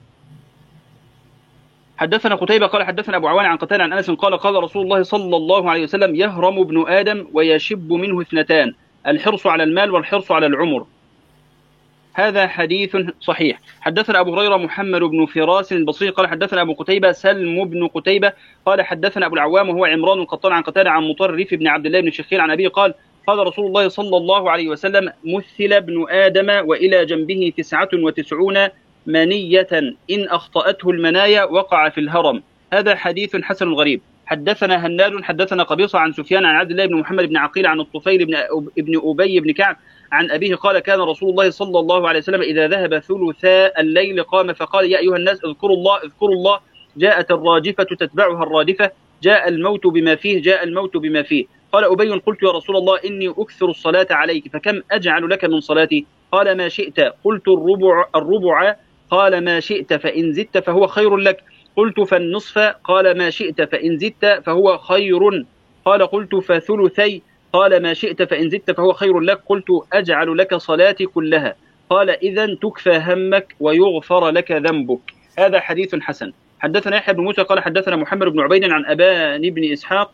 حدثنا قتيبة قال حدثنا أبو عوان عن قتادة عن أنس قال: قال رسول الله صلى الله عليه وسلم: يهرم ابن آدم ويشب منه اثنتان: الحرص على المال والحرص على العمر. هذا حديث صحيح. حدثنا أبو هريرة محمد بن فراس البصري قال حدثنا أبو قتيبة سلم بن قتيبة قال حدثنا أبو العوام وهو عمران القطان عن قتادة عن مطرف بن عبد الله بن الشخير عن أبيه قال: قال رسول الله صلى الله عليه وسلم: مثل ابن آدم وإلى جنبه 99 منية إن أخطأته المنايا وقع في الهرم. هذا حديث حسن غريب. حدثنا هناد حدثنا قبيصة عن سفيان عن عبد الله بن محمد بن عقيل عن الطفيل بن أبي بن كعب عن أبيه قال كان رسول الله صلى الله عليه وسلم إذا ذهب ثلثاء الليل قام فقال يا أيها الناس اذكروا الله اذكروا الله، جاءت الراجفة تتبعها الرادفة، جاء الموت بما فيه جاء الموت بما فيه. قال أبي قلت يا رسول الله إني أكثر الصلاة عليك فكم أجعل لك من صلاتي؟ قال ما شئت. قلت الربع. قال ما شئت فإن زدت فهو خير لك. قلت فالنصف. قال ما شئت فإن زدت فهو خير. قال قلت فثلثي. قال ما شئت فإن زدت فهو خير لك. قلت أجعل لك صلاتي كلها. قال إذا تكفى همك ويغفر لك ذنبك. هذا حديث حسن. حدثنا يحيى بن موسى قال حدثنا محمد بن عبيد عن أبان بن إسحاق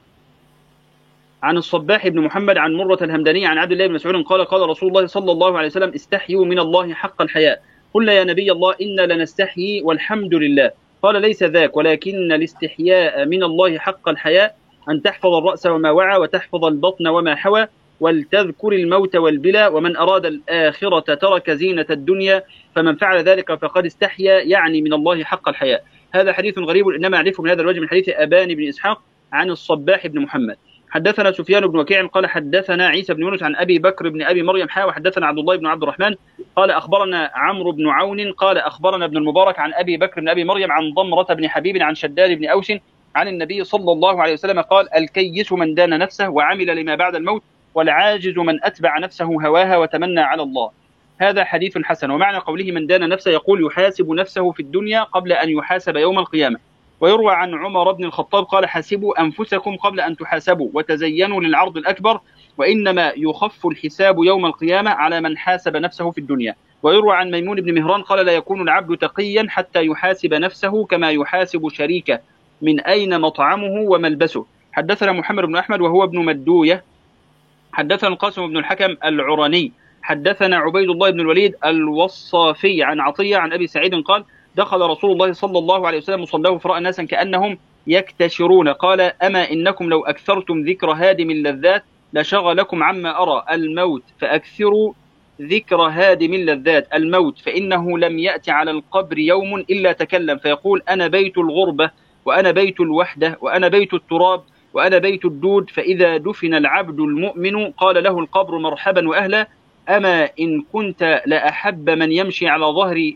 عن الصباح بن محمد عن مرة الهمداني عن عبد الله بن مسعود قال قال رسول الله صلى الله عليه وسلم استحيوا من الله حق الحياء. قلنا يا نبي الله إنا لنستحيي والحمد لله. قال ليس ذاك ولكن الاستحياء من الله حق الحياء أن تحفظ الرأس وما وعى وتحفظ البطن وما حوى ولتذكر الموت والبلى ومن أراد الآخرة ترك زينة الدنيا فمن فعل ذلك فقد استحيا يعني من الله حق الحياء. هذا حديث غريب إنما أعرفه من هذا الوجه من حديث أبان بن إسحاق عن الصباح بن محمد. حدثنا سفيان بن وكيع قال حدثنا عيسى بن يونس عن أبي بكر بن أبي مريم وحدثنا عبد الله بن عبد الرحمن قال أخبرنا عمرو بن عون قال أخبرنا ابن المبارك عن أبي بكر بن أبي مريم عن ضمرة بن حبيب عن شداد بن أوس عن النبي صلى الله عليه وسلم قال الكيس من دان نفسه وعمل لما بعد الموت والعاجز من أتبع نفسه هواها وتمنى على الله. هذا حديث حسن. ومعنى قوله من دان نفسه يقول يحاسب نفسه في الدنيا قبل أن يحاسب يوم القيامة. ويروى عن عمر بن الخطاب قال حاسبوا أنفسكم قبل أن تحاسبوا وتزينوا للعرض الأكبر وإنما يخف الحساب يوم القيامة على من حاسب نفسه في الدنيا. ويروى عن ميمون بن مهران قال لا يكون العبد تقيا حتى يحاسب نفسه كما يحاسب شريكه من أين مطعمه وملبسه. حدثنا محمد بن أحمد وهو ابن مدوية حدثنا القاسم بن الحكم العراني حدثنا عبيد الله بن الوليد الوصافي عن عطية عن أبي سعيد قال دخل رسول الله صلى الله عليه وسلم مصلاه فرأى ناسا كأنهم يكتشرون قال أما إنكم لو أكثرتم ذكر هادم اللذات لشغلكم عما أرى الموت فأكثروا ذكر هادم اللذات الموت فإنه لم يأتي على القبر يوم إلا تكلم فيقول أنا بيت الغربة وأنا بيت الوحدة وأنا بيت التراب وأنا بيت الدود فإذا دفن العبد المؤمن قال له القبر مرحبا وأهلا أما إن كنت لأحب من يمشي على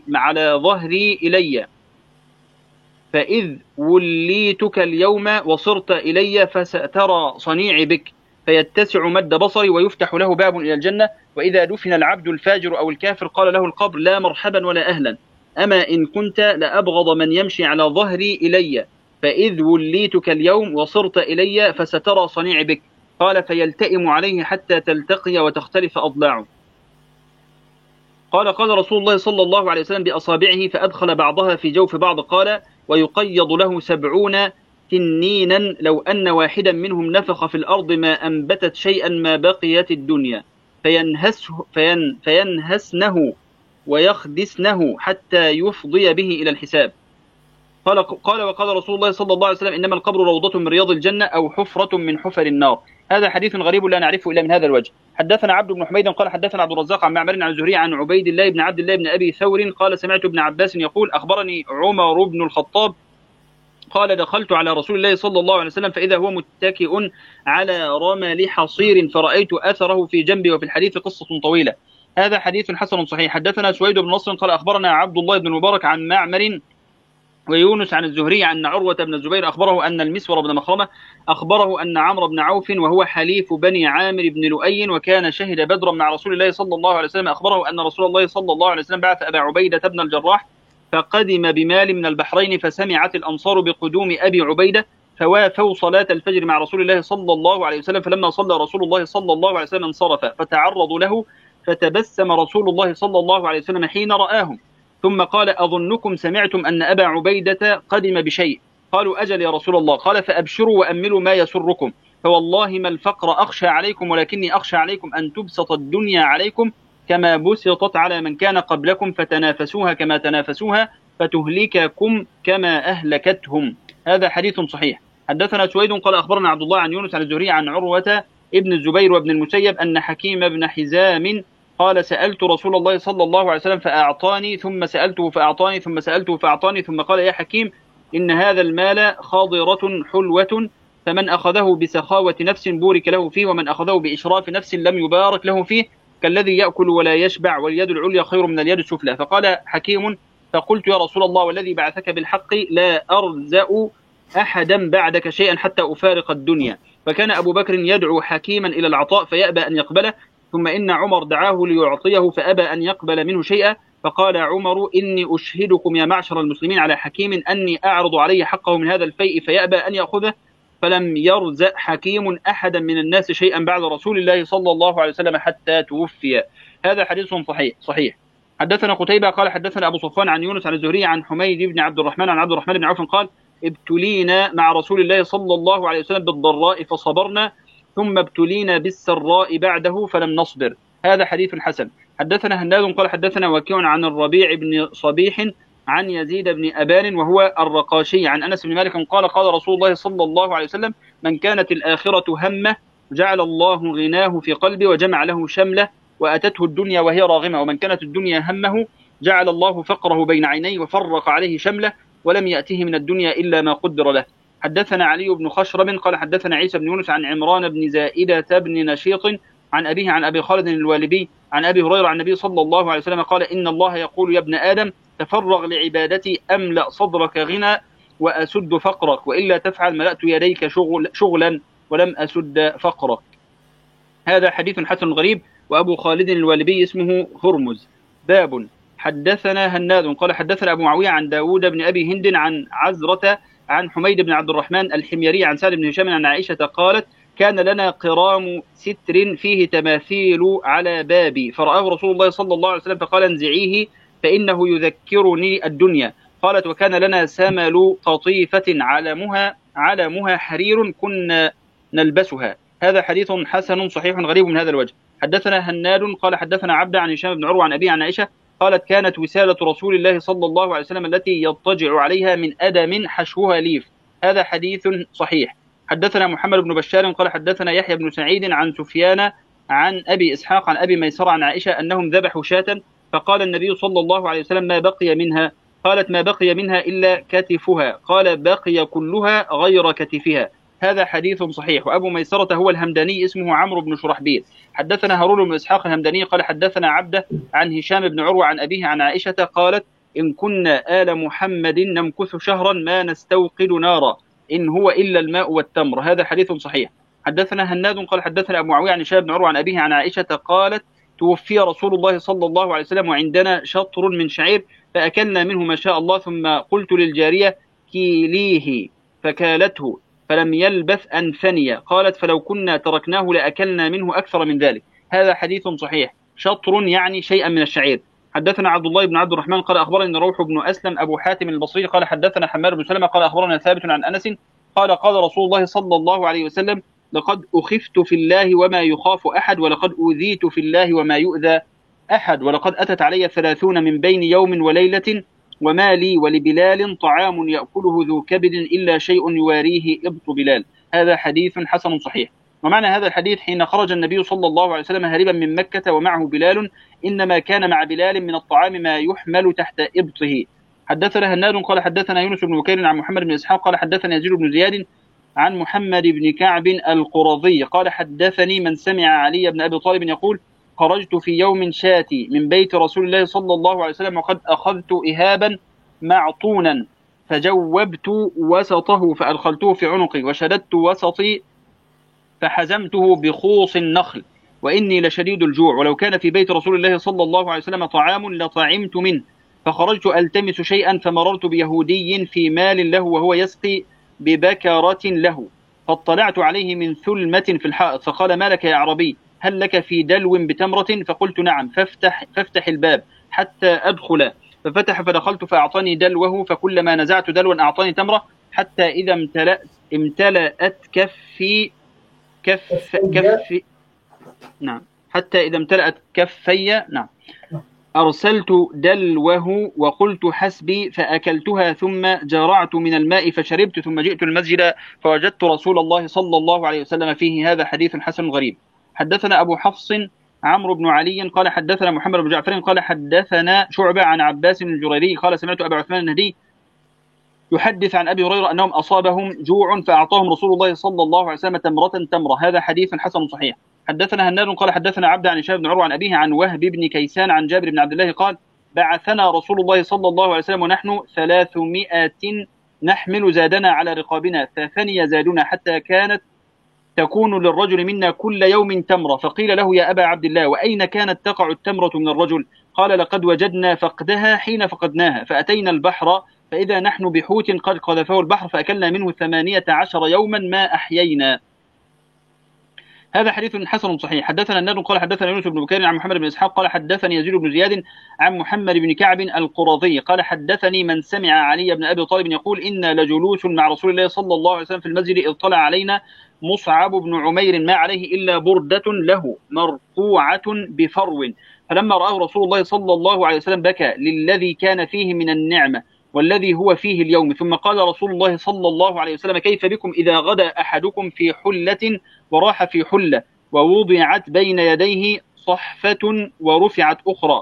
ظهري إلي فإذ وليتك اليوم وصرت إلي فسترى صنيعي بك فيتسع مد بصري ويفتح له باب إلى الجنة وإذا دفن العبد الفاجر أو الكافر قال له القبر لا مرحبا ولا أهلا أما إن كنت لأبغض من يمشي على ظهري إلي فإذ وليتك اليوم وصرت إلي فسترى صنيعي بك قال فيلتئم عليه حتى تلتقي وتختلف أضلاعه. قال قال رسول الله صلى الله عليه وسلم بأصابعه فأدخل بعضها في جوف بعض قال ويقيض له 70 تنينا لو أن واحدا منهم نفخ في الأرض ما أنبتت شيئا ما بقيت الدنيا فينهسنه ويخدسنه حتى يفضي به إلى الحساب. قال وقال رسول الله صلى الله عليه وسلم إنما القبر روضة من رياض الجنة أو حفرة من حفر النار. هذا حديث غريب لا نعرفه إلا من هذا الوجه. حدثنا عبد بن حميد قال حدثنا عبد الرزاق عن معمر عن الزهري عن عبيد الله بن عبد الله بن أبي ثور قال سمعت ابن عباس يقول أخبرني عمر بن الخطاب قال دخلت على رسول الله صلى الله عليه وسلم فإذا هو متكئ على رمل حصير فرأيت أثره في جنبي وفي الحديث قصة طويلة. هذا حديث حسن صحيح. حدثنا سويد بن نصر قال أخبرنا عبد الله بن المبارك عن معمر ويونس عن الزهري عن عروة بن الزبير أخبره أن المسور بن مخرمة أخبره أن عمرو بن عوف وهو حليف بني عامر بن لؤي وكان شهد بدرا مع رسول الله صلى الله عليه وسلم أخبره أن رسول الله صلى الله عليه وسلم بعث أبا عبيدة بن الجراح فقدم بمال من البحرين فسمعت الأنصار بقدوم أبي عبيدة فوافوا صلاة الفجر مع رسول الله صلى الله عليه وسلم فلما صلى رسول الله صلى الله عليه وسلم انصرف فتعرضوا له فتبسم رسول الله صلى الله عليه وسلم حين رآهم ثم قال أظنكم سمعتم أن أبا عبيدة قدم بشيء قالوا أجل يا رسول الله قال فأبشروا وأملوا ما يسركم فوالله ما الفقر أخشى عليكم ولكني أخشى عليكم أن تبسط الدنيا عليكم كما بسطت على من كان قبلكم فتنافسوها كما تنافسوها فتهلككم كما أهلكتهم. هذا حديث صحيح. حدثنا سويد قال أخبرنا عبد الله عن يونس عن الزهري عن عروة ابن الزبير وابن المسيب أن حكيم بن حزام قال سألت رسول الله صلى الله عليه وسلم فأعطاني ثم سألته فأعطاني ثم سألته فأعطاني ثم قال يا حكيم إن هذا المال خاضرة حلوة فمن أخذه بسخاوة نفس بورك له فيه ومن أخذه بإشراف نفس لم يبارك له فيه كالذي يأكل ولا يشبع واليد العليا خير من اليد السفلى. فقال حكيم فقلت يا رسول الله والذي بعثك بالحق لا أرزأ أحدا بعدك شيئا حتى أفارق الدنيا. فكان أبو بكر يدعو حكيما إلى العطاء فيأبى أن يقبله، ثم إن عمر دعاه ليعطيه فأبى أن يقبل منه شيئا، فقال عمر إني أشهدكم يا معشر المسلمين على حكيم أني أعرض عليه حقه من هذا الفيء فيأبى أن يأخذه. فلم يرزق حكيم أحدا من الناس شيئا بعد رسول الله صلى الله عليه وسلم حتى توفي. هذا حديث صحيح. حدثنا قتيبة قال حدثنا أبو صفوان عن يونس عن الزهري عن حميد بن عبد الرحمن عن عبد الرحمن بن عوف قال ابتلينا مع رسول الله صلى الله عليه وسلم بالضراء فصبرنا، ثم ابتلينا بالسراء بعده فلم نصبر. هذا حديث حسن. حدثنا هناد قال حدثنا وكيع عن الربيع بن صبيح عن يزيد بن أبان وهو الرقاشي عن أنس بن مالك قال قال رسول الله صلى الله عليه وسلم من كانت الآخرة همه جعل الله غناه في قلبه وجمع له شمله وأتته الدنيا وهي راغمة، ومن كانت الدنيا همه جعل الله فقره بين عينيه وفرق عليه شمله ولم يأته من الدنيا إلا ما قدر له. حدثنا علي بن خشرم قال حدثنا عيسى بن يونس عن عمران بن زائدة بن نشيط عن أبيه عن أبي خالد الوالبي عن أبي هريرة عن النبي صلى الله عليه وسلم قال إن الله يقول يا ابن آدم تفرغ لعبادتي أملأ صدرك غنى وأسد فقرك، وإلا تفعل ملأت يديك شغلا ولم أسد فقرك. هذا حديث حسن غريب. وأبو خالد الوالبي اسمه هرمز. باب حدثنا هناد قال حدثنا أبو معاوية عن داود بن أبي هند عن عزرة عن حميد بن عبد الرحمن الحميري عن سالم بن هشام عن عائشة قالت كان لنا قرام ستر فيه تماثيل على بابي فرآه رسول الله صلى الله عليه وسلم فقال انزعيه فإنه يذكرني الدنيا. قالت وكان لنا سمل قطيفة علمها حرير كنا نلبسها. هذا حديث حسن صحيح غريب من هذا الوجه. حدثنا هناد قال حدثنا عبد عن هشام بن عروة عن أبي عن عائشة قالت كانت وسالة رسول الله صلى الله عليه وسلم التي يضطجع عليها من أدم حشوها ليف. هذا حديث صحيح. حدثنا محمد بن بشار قال حدثنا يحيى بن سعيد عن سفيان عن أبي إسحاق عن أبي ميسرة عن عائشة أنهم ذبحوا شاة فقال النبي صلى الله عليه وسلم ما بقي منها؟ قالت ما بقي منها إلا كتفها، قال بقي كلها غير كتفها. هذا حديث صحيح. وأبو ميسرة هو الهمداني اسمه عمرو بن شرحبيل. حدثنا هارون بن إسحاق الهمداني قال حدثنا عبده عن هشام بن عروة عن أبيه عن عائشة قالت إن كنا آل محمد نمكث شهرا ما نستوقد نارا إن هو إلا الماء والتمر. هذا حديث صحيح. حدثنا هناد قال حدثنا أبو معاوية عن هشام بن عروة عن أبيه عن عائشة قالت توفي رسول الله صلى الله عليه وسلم وعندنا شطر من شعير فأكلنا منه ما شاء الله، ثم قلت للجارية كيليه فكالته فلم يلبث أن فني، قالت فلو كنا تركناه لأكلنا منه أكثر من ذلك. هذا حديث صحيح. شطر يعني شيئا من الشعير. حدثنا عبد الله بن عبد الرحمن قال أخبرني روح بن أسلم أبو حاتم البصري قال حدثنا حماد بن سلمة قال أخبرنا ثابت عن أنس قال قال رسول الله صلى الله عليه وسلم لقد أخفت في الله وما يخاف أحد ولقد أوذيت في الله وما يؤذى أحد ولقد أتت علي 30 من بين يوم وليلة وما لي ولبلال طعام يأكله ذو كبد إلا شيء يواريه إبط بلال. هذا حديث حسن صحيح. ومعنى هذا الحديث حين خرج النبي صلى الله عليه وسلم هاربا من مكة ومعه بلال إنما كان مع بلال من الطعام ما يحمل تحت إبطه. حدثنا هناد قال حدثنا يونس بن بكير عن محمد بن إسحاق قال حدثنا يزيد بن زياد عن محمد بن كعب القرظي قال حدثني من سمع علي بن أبي طالب يقول خرجت في يوم شاتي من بيت رسول الله صلى الله عليه وسلم وقد أخذت إهابا معطونا فجوبت وسطه فأدخلته في عنقي وشددت وسطي فحزمته بخوص النخل وإني لشديد الجوع ولو كان في بيت رسول الله صلى الله عليه وسلم طعام لطعمت منه. فخرجت ألتمس شيئا فمررت بيهودي في مال له وهو يسقي ببكرة له فاطلعت عليه من ثلمة في الحائط فقال ما لك يا عربي هل لك في دلو بتمرة؟ فقلت نعم فافتح الباب حتى أدخل ففتح فدخلت فأعطاني دلوه فكلما نزعت دلوا أعطاني تمرة حتى إذا امتلأت كفي نعم حتى إذا امتلأت كفي نعم أرسلت دلوه وقلت حسبي فأكلتها ثم جرعت من الماء فشربت ثم جئت المسجد فوجدت رسول الله صلى الله عليه وسلم فيه. هذا حديث حسن غريب. حدثنا أبو حفص عمرو بن علي قال حدثنا محمد بن جعفر قال حدثنا شعبة عن عباس الجريري قال سمعت أبا عثمان النهدي يحدث عن أبي هريرة أنهم أصابهم جوع فأعطاهم رسول الله صلى الله عليه وسلم تمرة. هذا حديث حسن صحيح. حدثنا هناد قال حدثنا عبد عن هشام بن عروة عن أبيه عن وهب بن كيسان عن جابر بن عبد الله قال بعثنا رسول الله صلى الله عليه وسلم ونحن 300 نحمل زادنا على رقابنا ففني زادنا حتى كانت تكون للرجل منا كل يوم تمرة. فقيل له يا أبا عبد الله وأين كانت تقع التمرة من الرجل؟ قال لقد وجدنا فقدها حين فقدناها فأتينا البحر فإذا نحن بحوت قد قذفه البحر فأكلنا منه 18 يوما ما أحيينا. هذا حديث حسن صحيح. حدثنا النادر قال حدثنا يونس بن بكير عن محمد بن إسحاق قال حدثني يزيد بن زياد عن محمد بن كعب القرظي قال حدثني من سمع علي بن أبي طالب يقول إنا لجلوس مع رسول الله صلى الله عليه وسلم في المسجد إذ طلع علينا مصعب بن عمير ما عليه إلا بردة له مرقوعة بفرو فلما رآه رسول الله صلى الله عليه وسلم بكى للذي كان فيه من النعمة والذي هو فيه اليوم. ثم قال رسول الله صلى الله عليه وسلم كيف بكم إذا غدا أحدكم في حلة وراح في حلة ووضعت بين يديه صحفة ورفعت أخرى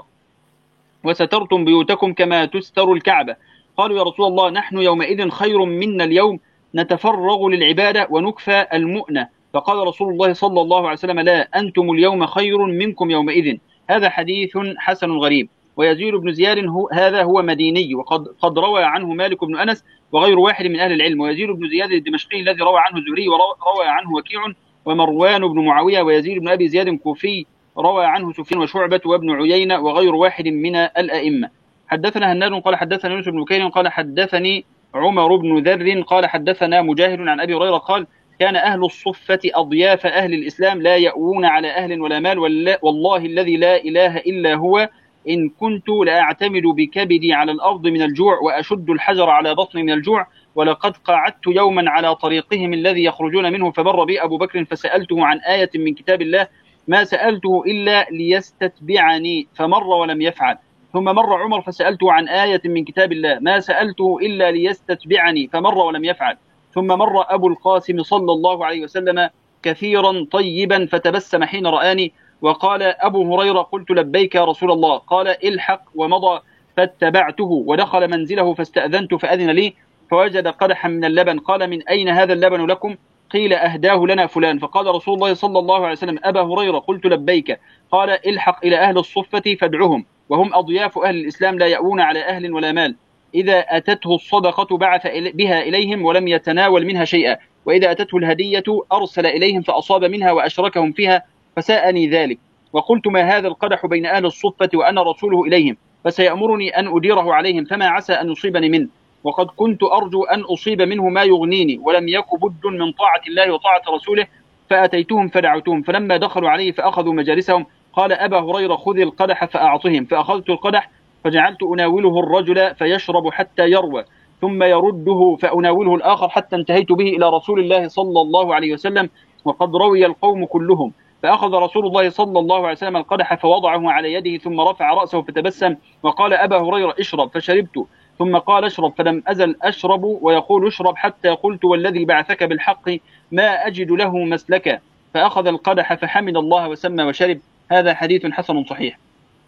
وسترتم بيوتكم كما تستر الكعبة. قالوا يا رسول الله نحن يومئذ خير منا اليوم نتفرغ للعبادة ونكفى المؤنة. فقال رسول الله صلى الله عليه وسلم لا أنتم اليوم خير منكم يومئذ. هذا حديث حسن غريب. ويزيد بن زياد هذا هو مديني وقد روى عنه مالك بن أنس وغير واحد من أهل العلم. ويزيد بن زياد الدمشقي الذي روى عنه الزهري وروى عنه وكيع ومروان بن معاوية. ويزيد بن أبي زياد كوفي روى عنه سفيان وشعبة وابن عيينة وغير واحد من الأئمة. حدثنا هناد قال حدثنا يونس بن بكير قال حدثني عمر بن ذر قال حدثنا مجاهد عن أبي هريرة قال كان أهل الصفة أضياف أهل الإسلام لا يأوون على أهل ولا مال والله الذي لا إله إلا هو إن كنت لأعتمد بكبدي على الأرض من الجوع وأشد الحجر على بطني من الجوع ولقد قعدت يوما على طريقهم الذي يخرجون منه فمر بي أبو بكر فسألته عن آية من كتاب الله ما سألته إلا ليستتبعني فمر ولم يفعل. ثم مر عمر فسألته عن آية من كتاب الله ما سألته إلا ليستتبعني فمر ولم يفعل. ثم مر أبو القاسم صلى الله عليه وسلم كثيرا طيبا فتبسم حين رآني وقال أبو هريرة قلت لبيك يا رسول الله قال الحق ومضى فاتبعته ودخل منزله فاستأذنت فأذن لي فوجد قدحا من اللبن قال من أين هذا اللبن لكم؟ قيل أهداه لنا فلان. فقال رسول الله صلى الله عليه وسلم أبا هريرة قلت لبيك قال الحق إلى أهل الصفة فادعهم وهم أضياف أهل الإسلام لا يأوون على أهل ولا مال إذا أتته الصدقة بعث بها إليهم ولم يتناول منها شيئا وإذا أتته الهدية أرسل إليهم فأصاب منها وأشركهم فيها فساءني ذلك وقلت ما هذا القدح بين أهل الصفة وأنا رسوله إليهم فسيأمرني أن أديره عليهم فما عسى أن يصيبني منه وقد كنت أرجو أن أصيب منه ما يغنيني ولم يك بد من طاعة الله وطاعة رسوله فأتيتهم فدعوتهم فلما دخلوا عليه فأخذوا مجالسهم قال أبا هريرة خذ القدح فأعطهم فأخذت القدح فجعلت أناوله الرجل فيشرب حتى يروى ثم يرده فأناوله الآخر حتى انتهيت به إلى رسول الله صلى الله عليه وسلم وقد روي القوم كلهم فأخذ رسول الله صلى الله عليه وسلم القدح فوضعه على يده ثم رفع رأسه فتبسم وقال أبا هريرة اشرب فشربت ثم قال اشرب فلم أزل أشرب ويقول اشرب حتى قلت والذي بعثك بالحق ما أجد له مسلكا فأخذ القدح فحمد الله وسمى وشرب. هذا حديث حسن صحيح.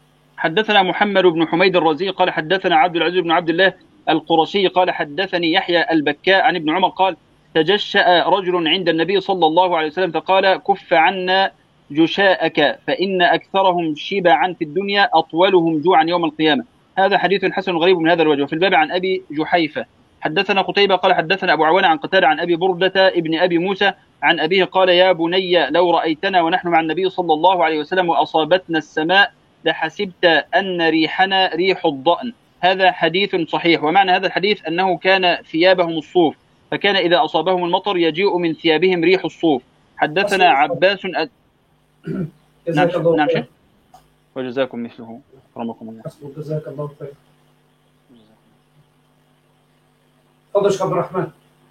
حدثنا محمد بن حميد الرازي قال حدثنا عبد العزيز بن عبد الله القرشي قال حدثني يحيى البكاء عن ابن عمر قال تجشأ رجل عند النبي صلى الله عليه وسلم فقال كف عنا جشاءك فإن أكثرهم شبعا في الدنيا أطولهم جوعا يوم القيامة. هذا حديث حسن غريب من هذا الوجه. في الباب عن أبي جحيفة حدثنا قتيبة قال حدثنا أبو عوانة عن قتادة عن أبي بردة ابن أبي موسى عن أبيه قال يا بني لو رأيتنا ونحن مع النبي صلى الله عليه وسلم وأصابتنا السماء لحسبت أن ريحنا ريح الضأن. هذا حديث صحيح. ومعنى هذا الحديث أنه كان ثيابهم الصوف فكان إذا أصابهم المطر يجيء من ثيابهم ريح الصوف. حدثنا عباس نعم شيخ وجزاكم مثله رحمكم الله. جزاك الله خير. تفضل شيخ عبد الرحمن.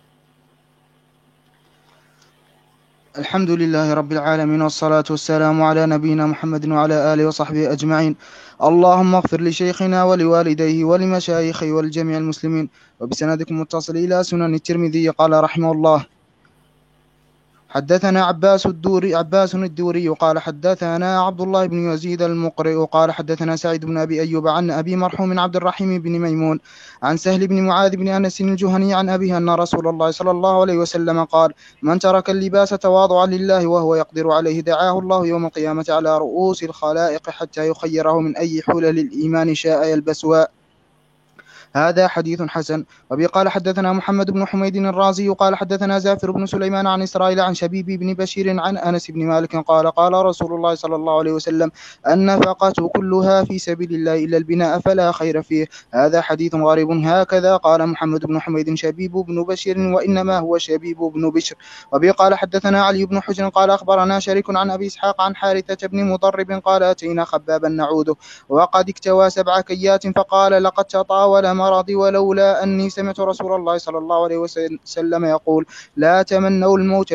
الحمد لله رب العالمين والصلاة والسلام على نبينا محمد وعلى آله وصحبه أجمعين. اللهم اغفر لشيخنا ولوالديه ولمشايخه ولجميع المسلمين. وبسندكم متصل إلى سنن الترمذي قال رحمه الله حدثنا عباس الدوري قال حدثنا عبد الله بن يزيد المقرئ قال حدثنا سعيد بن أبي أيوب عن أبي مرحوم عبد الرحيم بن ميمون عن سهل بن معاذ بن أنس الجهني عن أبيه أن رسول الله صلى الله عليه وسلم قال: من ترك اللباس تواضعا لله وهو يقدر عليه دعاه الله يوم القيامة على رؤوس الخلائق حتى يخيره من أي حلل الإيمان شاء يلبسها. هذا حديث حسن. وبه قال حدثنا محمد بن حميد الرازي قال حدثنا زافر بن سليمان عن إسرائيل عن شبيب بن بشير عن أنس بن مالك قال: قال رسول الله صلى الله عليه وسلم: النفقة كلها في سبيل الله إلا البناء فلا خير فيه. هذا حديث غريب. هكذا قال محمد بن حميد شبيب بن بشير وإنما هو شبيب بن بشر. وبه قال حدثنا علي بن حجر قال أخبرنا شريك عن أبي إسحاق عن حارثة بن مضرب قال: أتينا خبابا نعوده وقد اكتوى 7 كيات فقال: لقد تطاول مرضي ولولا أني سمعت رسول الله صلى الله عليه وسلم يقول: لا تمنوا الموت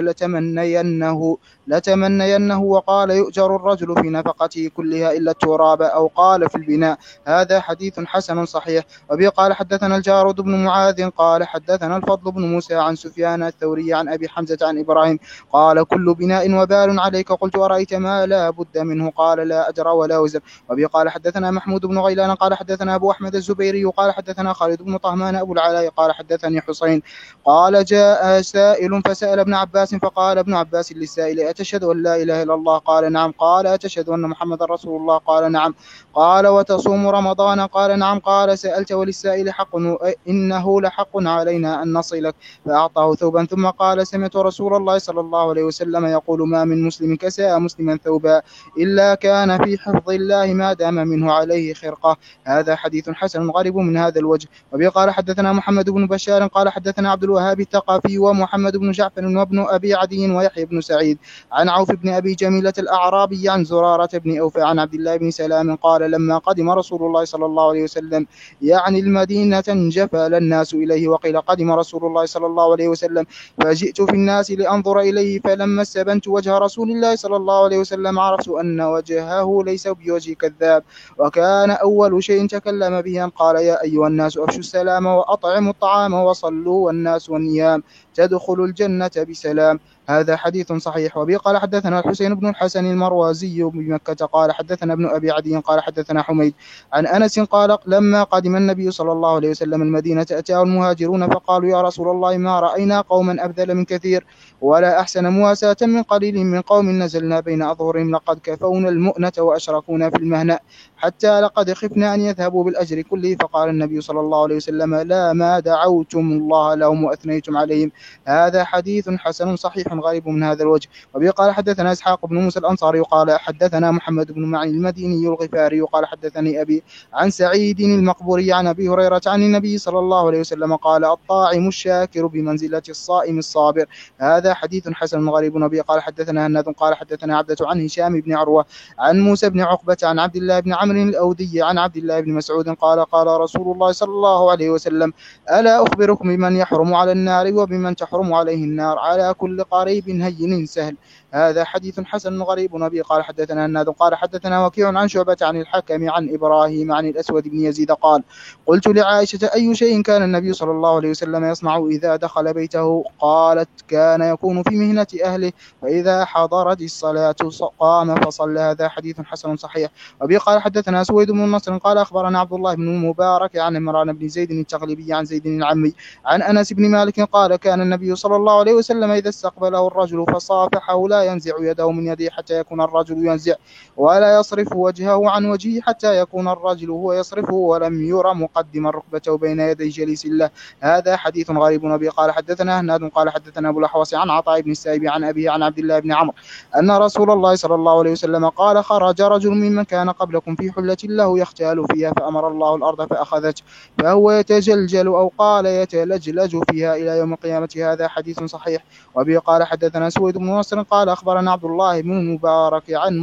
لتمنينه. وقال: يؤجر الرجل في نفقته كلها إلا التراب، أو قال في البناء. هذا حديث حسن صحيح. وبه قال حدثنا الجارود بن معاذ قال حدثنا الفضل بن موسى عن سفيان الثوري عن أبي حمزة عن إبراهيم قال: كل بناء وبال عليك. قلت: ورأيت ما لا بد منه؟ قال: لا أجر ولا وزر. وبه قال حدثنا محمود بن غيلان قال حدثنا أبو أحمد الزبيري قال حدثنا خالد بن طهمان أبو العلاء قال حدثني حسين قال: جاء سائل فسأل ابن عباس فقال ابن عباس للسائل: أتشهد أن لا إله إلا الله؟ قال: نعم. قال: أتشهد أن محمد رسول الله؟ قال: نعم. قال: وتصوم رمضان؟ قال: نعم. قال: سألت وللسائل حق؟ إنه لحق علينا أن نصلك. فأعطاه ثوبا ثم قال: سمعت رسول الله صلى الله عليه وسلم يقول: ما من مسلم كساء مسلما ثوبا إلا كان في حفظ الله ما دام منه عليه خرقة. هذا حديث حسن غريب من هذا الوجه. وبه قال حدثنا محمد بن بشار قال حدثنا عبد الوهاب الثقفي ومحمد بن جعفر وابن أبي عدي ويحيى بن سعيد عن عوف بن أبي جميلة الأعرابي عن زرارة بن أوفى عن عبد الله بن سلام قال: لما قدم رسول الله صلى الله عليه وسلم يعني المدينة انجفل الناس إليه. وقيل: قدم رسول الله صلى الله عليه وسلم فجئت في الناس لأنظر إليه، فلما استبنت وجه رسول الله صلى الله عليه وسلم عرفت أن وجهه ليس بوجه كذاب. وكان أول شيء تكلم به أن قال: يا أيها الناس أفشوا السلام وأطعموا الطعام وصلوا والناس والنيام تدخلوا الجنة بسلام. هذا حديث صحيح. وبه قال حدثنا الحسين بن الحسن المروزي بمكة قال حدثنا ابن أبي عدي قال حدثنا حميد عن أنس قال: لما قدم النبي صلى الله عليه وسلم المدينة أتاه المهاجرون فقالوا: يا رسول الله ما رأينا قوما أبذل من كثير ولا أحسن مواساة من قليل من قوم نزلنا بين أظهرهم لقد كفونا المؤنة وأشركونا في المهنة حتى لقد خفنا أن يذهبوا بالأجر كله. فقال النبي صلى الله عليه وسلم: لا ما دعوتم الله لهم وأثنيتم عليهم. هذا حديث حسن صحيح غريب من هذا الوجه. وبه قال حدثنا إسحاق بن موسى الأنصاري قال حدثنا محمد بن معين المديني الغفاري قال حدثني أبي عن سعيد المقبوري عن أبي هريرة عن النبي صلى الله عليه وسلم قال: الطاعم الشاكر بمنزلة الصائم الصابر. هذا حديث حسن غريب. وبه قال حدثنا هناد قال حدثنا عبدة عن هشام بن عروة عن موسى بن عقبة عن عبد الله بن عمرو الأودي عن عبد الله بن مسعود قال: قال رسول الله صلى الله عليه وسلم: ألا أخبركم بمن يحرم على النار وبمن تحرم عليه النار؟ على كل قريب هين سهل. هذا حديث حسن غريب. وبه قال حدثنا هناد قال حدثنا وكيع عن شعبة عن الحكم عن إبراهيم عن الأسود بن يزيد قال: قلت لعائشة: أي شيء كان النبي صلى الله عليه وسلم يصنع إذا دخل بيته؟ قالت: كان يكون في مهنة أهله، فإذا حضرت الصلاة قام فصلى. هذا حديث حسن صحيح. وبه قال حدثنا سويد بن نصر قال أخبرنا عبد الله بن المبارك عن عمران بن زيد التغلبي عن زيد العمي عن أنس بن مالك قال: كان النبي صلى الله عليه وسلم إذا استقبله الرجل فصافحه لا ينزع يده من يده حتى يكون الرجل ينزع، ولا يصرف وجهه عن وجهه حتى يكون الرجل هو يصرفه، ولم يرى مقدم ركبته بين يدي جليس الله. هذا حديث غريب. وبه قال حدثنا هناد قال حدثنا أبو الأحوص عن عطاء بن السائب عن أبيه عن عبد الله بن عمرو أن رسول الله صلى الله عليه وسلم قال: خرج رجل ممن كان قبلكم في حلة له يختال فيها، فأمر الله الأرض فأخذته، فهو يتجلجل أو قال يتلجلج فيها إلى يوم القيامة. هذا حديث صحيح. وبه قال حدثنا سويد بن نصر قال أخبرنا عبد الله بن المبارك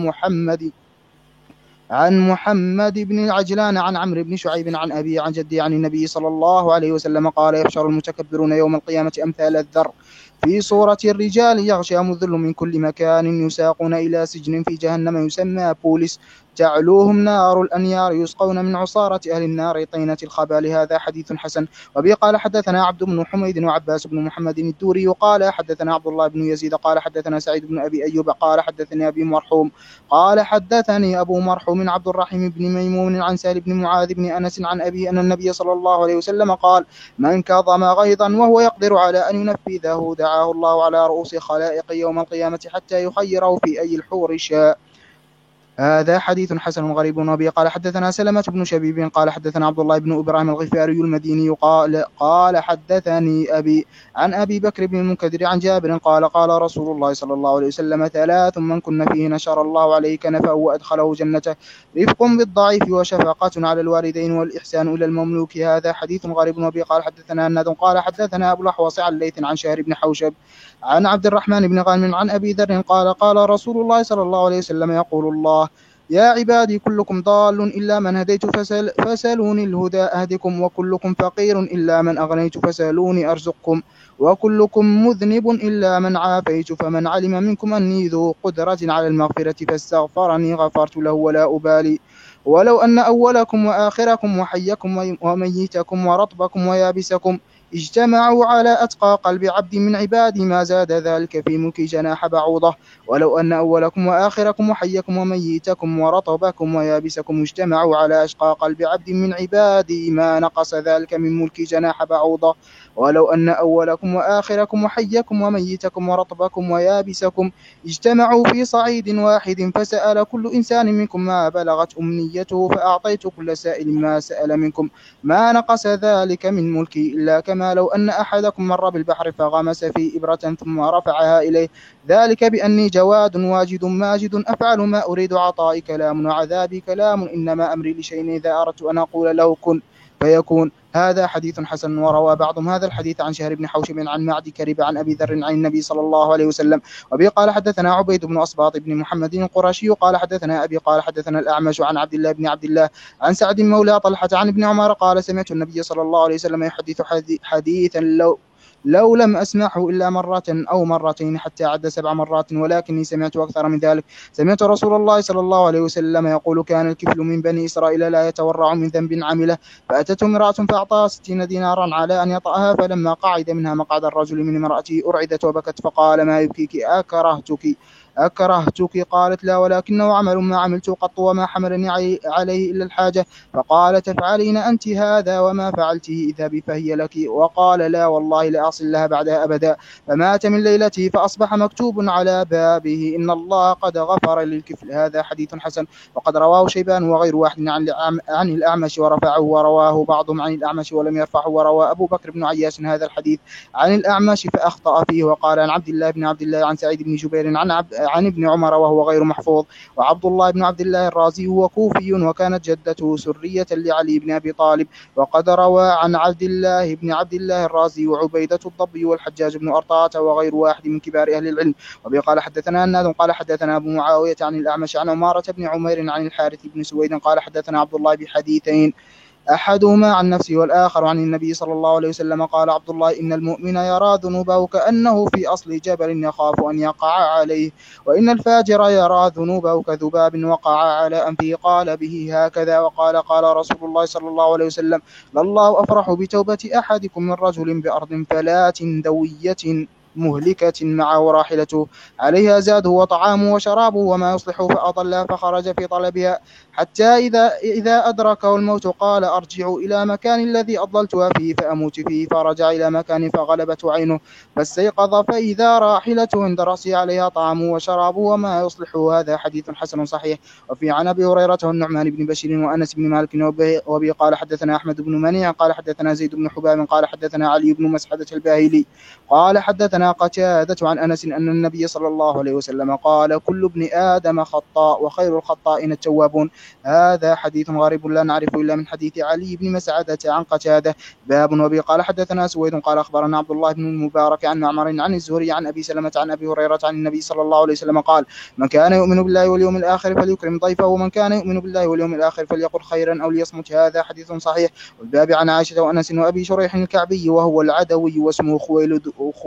عن محمد بن العجلان عن عمرو بن شعيب عن أبي عن جدي عن النبي صلى الله عليه وسلم قال: يحشر المتكبرون يوم القيامة أمثال الذر في صورة الرجال يغشاهم الذل من كل مكان يساقون إلى سجن في جهنم يسمى بولس تعلوهم نار الأنيار يسقون من عصارة أهل النار طينة الخبال. هذا حديث حسن. وبه قال حدثنا عبد بن حميد وعباس بن محمد الدوري قال حدثنا عبد الله بن يزيد قال حدثنا سعيد بن أبي أيوب قال حدثني أبي مرحوم قال حدثني أبو مرحوم عبد الرحيم بن ميمون عن سهل بن معاذ بن أنس عن أبيه أن النبي صلى الله عليه وسلم قال من كظم غيظا وهو يقدر على أن ينفذه دعاه الله على رؤوس خلائق يوم القيامة حتى يخيره في أي الحور شاء. هذا حديث حسن غريب. وبه قال حدثنا سلمة بن شبيب قال حدثنا عبد الله بن إبراهيم الغفاري المديني قال حدثني أبي عن أبي بكر بن المنكدر عن جابر قال قال رسول الله صلى الله عليه وسلم ثلاث من كن فيه نشر الله عليه كنفه وأدخله جنته رفق بالضعيف وشفقة على الوالدين والإحسان إلى المملوك. هذا حديث غريب. وبه قال حدثنا الناد قال حدثنا أبو الأحوص عن ليث عن شهر بن حوشب عن عبد الرحمن بن غانم عن أبي ذر قال قال رسول الله صلى الله عليه وسلم يقول الله يا عبادي كلكم ضال إلا من هديت فسألوني الهدى أهدكم وكلكم فقير إلا من أغنيت فسألوني أرزقكم وكلكم مذنب إلا من عافيت فمن علم منكم أني ذو قدرة على المغفرة فاستغفرني غفرت له ولا أبالي ولو أن أولكم وآخركم وحيكم وميتكم ورطبكم ويابسكم اجتمعوا على أتقى قلب عبد من عبادي ما زاد ذلك في ملك جناح بعوضة ولو أن أولكم وآخركم وحيكم وميتكم ورطبكم ويابسكم اجتمعوا على أشقى قلب عبد من عبادي ما نقص ذلك من ملك جناح بعوضة ولو أن أولكم وآخركم وحيكم وميتكم ورطبكم ويابسكم اجتمعوا في صعيد واحد فسأل كل إنسان منكم ما بلغت أمنيته فأعطيت كل سائل ما سأل منكم ما نقص ذلك من ملكي إلا كما لو أن أحدكم مر بالبحر فغمس في إبرة ثم رفعها إليه ذلك بأني جواد واجد ماجد أفعل ما أريد عطائي كلام وعذابي كلام إنما أمري لشيء إذا أردت أن أقول له كن فيكون. هذا حديث حسن. وروى بعضهم هذا الحديث عن شهر بن حوشب عن معد كرب عن أبي ذر عن النبي صلى الله عليه وسلم. وبه قال حدثنا عبيد بن أصباط بن محمد القرشي قال حدثنا أبي قال حدثنا الأعمش عن عبد الله بن عبد الله عن سعد مولى طلحة عن ابن عمر قال سمعت النبي صلى الله عليه وسلم يحدث حديثا لو لم أسمعه إلا مرة أو مرتين حتى عد 7 مرات ولكني سمعت أكثر من ذلك. سمعت رسول الله صلى الله عليه وسلم يقول كان الكفل من بني إسرائيل لا يتورع من ذنب عمله فأتته امرأة فأعطاها 60 دينارا على أن يطأها فلما قعد منها مقعد الرجل من امرأته أرعدت وبكت فقال ما يبكيك أكرهتك قالت لا ولكنه عمل ما عملت قط وما حملني عليه إلا الحاجة فقال تفعلين أنت هذا وما فعلته اذهبي فهي لك وقال لا والله لا أصل لها بعدها أبدا فمات من ليلته فأصبح مكتوب على بابه إن الله قد غفر للكفل. هذا حديث حسن. وقد رواه شيبان وغير واحد عن الأعمش ورفعه ورواه بعضهم عن الأعمش ولم يرفعه وروى أبو بكر بن عياش هذا الحديث عن الأعمش فأخطأ فيه وقال عن عبد الله بن عبد الله عن سعيد بن جبير عن ابن عمر وهو غير محفوظ. وعبد الله بن عبد الله الرازي هو كوفي وكانت جدته سرية لعلي بن أبي طالب. وقد روى عن عبد الله بن عبد الله الرازي وعبيدة الضبي والحجاج بن أرطاة وغير واحد من كبار أهل العلم. وبه قال حدثنا الناد قال حدثنا أبو معاوية عن الأعمش عن عمارة بن عمير عن الحارث بن سويد قال حدثنا عبد الله بحديثين أحدهما عن نفسه والآخر عن النبي صلى الله عليه وسلم قال عبد الله إن المؤمن يرى ذنوبه كأنه في أصل جبل يخاف أن يقع عليه وإن الفاجر يرى ذنوبه كذباب وقع على أنفه قال به هكذا وقال قال رسول الله صلى الله عليه وسلم لله أفرح بتوبة أحدكم من رجل بأرض فلات دوية مهلكة معه راحلته عليها زاده وطعامه وشرابه وما يصلحه فأضلها فخرج في طلبها حتى إذا أدركه الموت قال أرجع إلى مكان الذي أضللتها فيه فأموت فيه فرجع إلى مكان فغلبته عينه فاستيقظ فإذا راحلته عند رأسه عليها طعامه وشرابه وما يصلحه. هذا حديث حسن صحيح. وفي عن أبي هريرة والنعمان بن بشير وأنس بن مالك وبه قال حدثنا أحمد بن منيع قال حدثنا زيد بن حباب قال حدثنا علي بن مسعدة الباهلي قال حدثنا قتادة عن أنس أن النبي صلى الله عليه وسلم قال كل ابن آدم خطاء وخير الخطائين التوابون. هذا حديث غريب لا نعرفه إلا من حديث علي بن مسعدة عن قتادة. باب. وبه قال حدثنا سويد قال أخبرنا عبد الله بن المبارك عن معمر عن الزهري عن أبي سلمة عن أبي هريرة عن النبي صلى الله عليه وسلم قال من كان يؤمن بالله واليوم الآخر فليكرم ضيفه ومن كان يؤمن بالله واليوم الآخر فليقل خيرا أو ليصمت. هذا حديث صحيح. والباب عن عائشة وأنس وأبي شريح الكعبي وهو العدوي واسمه خويلد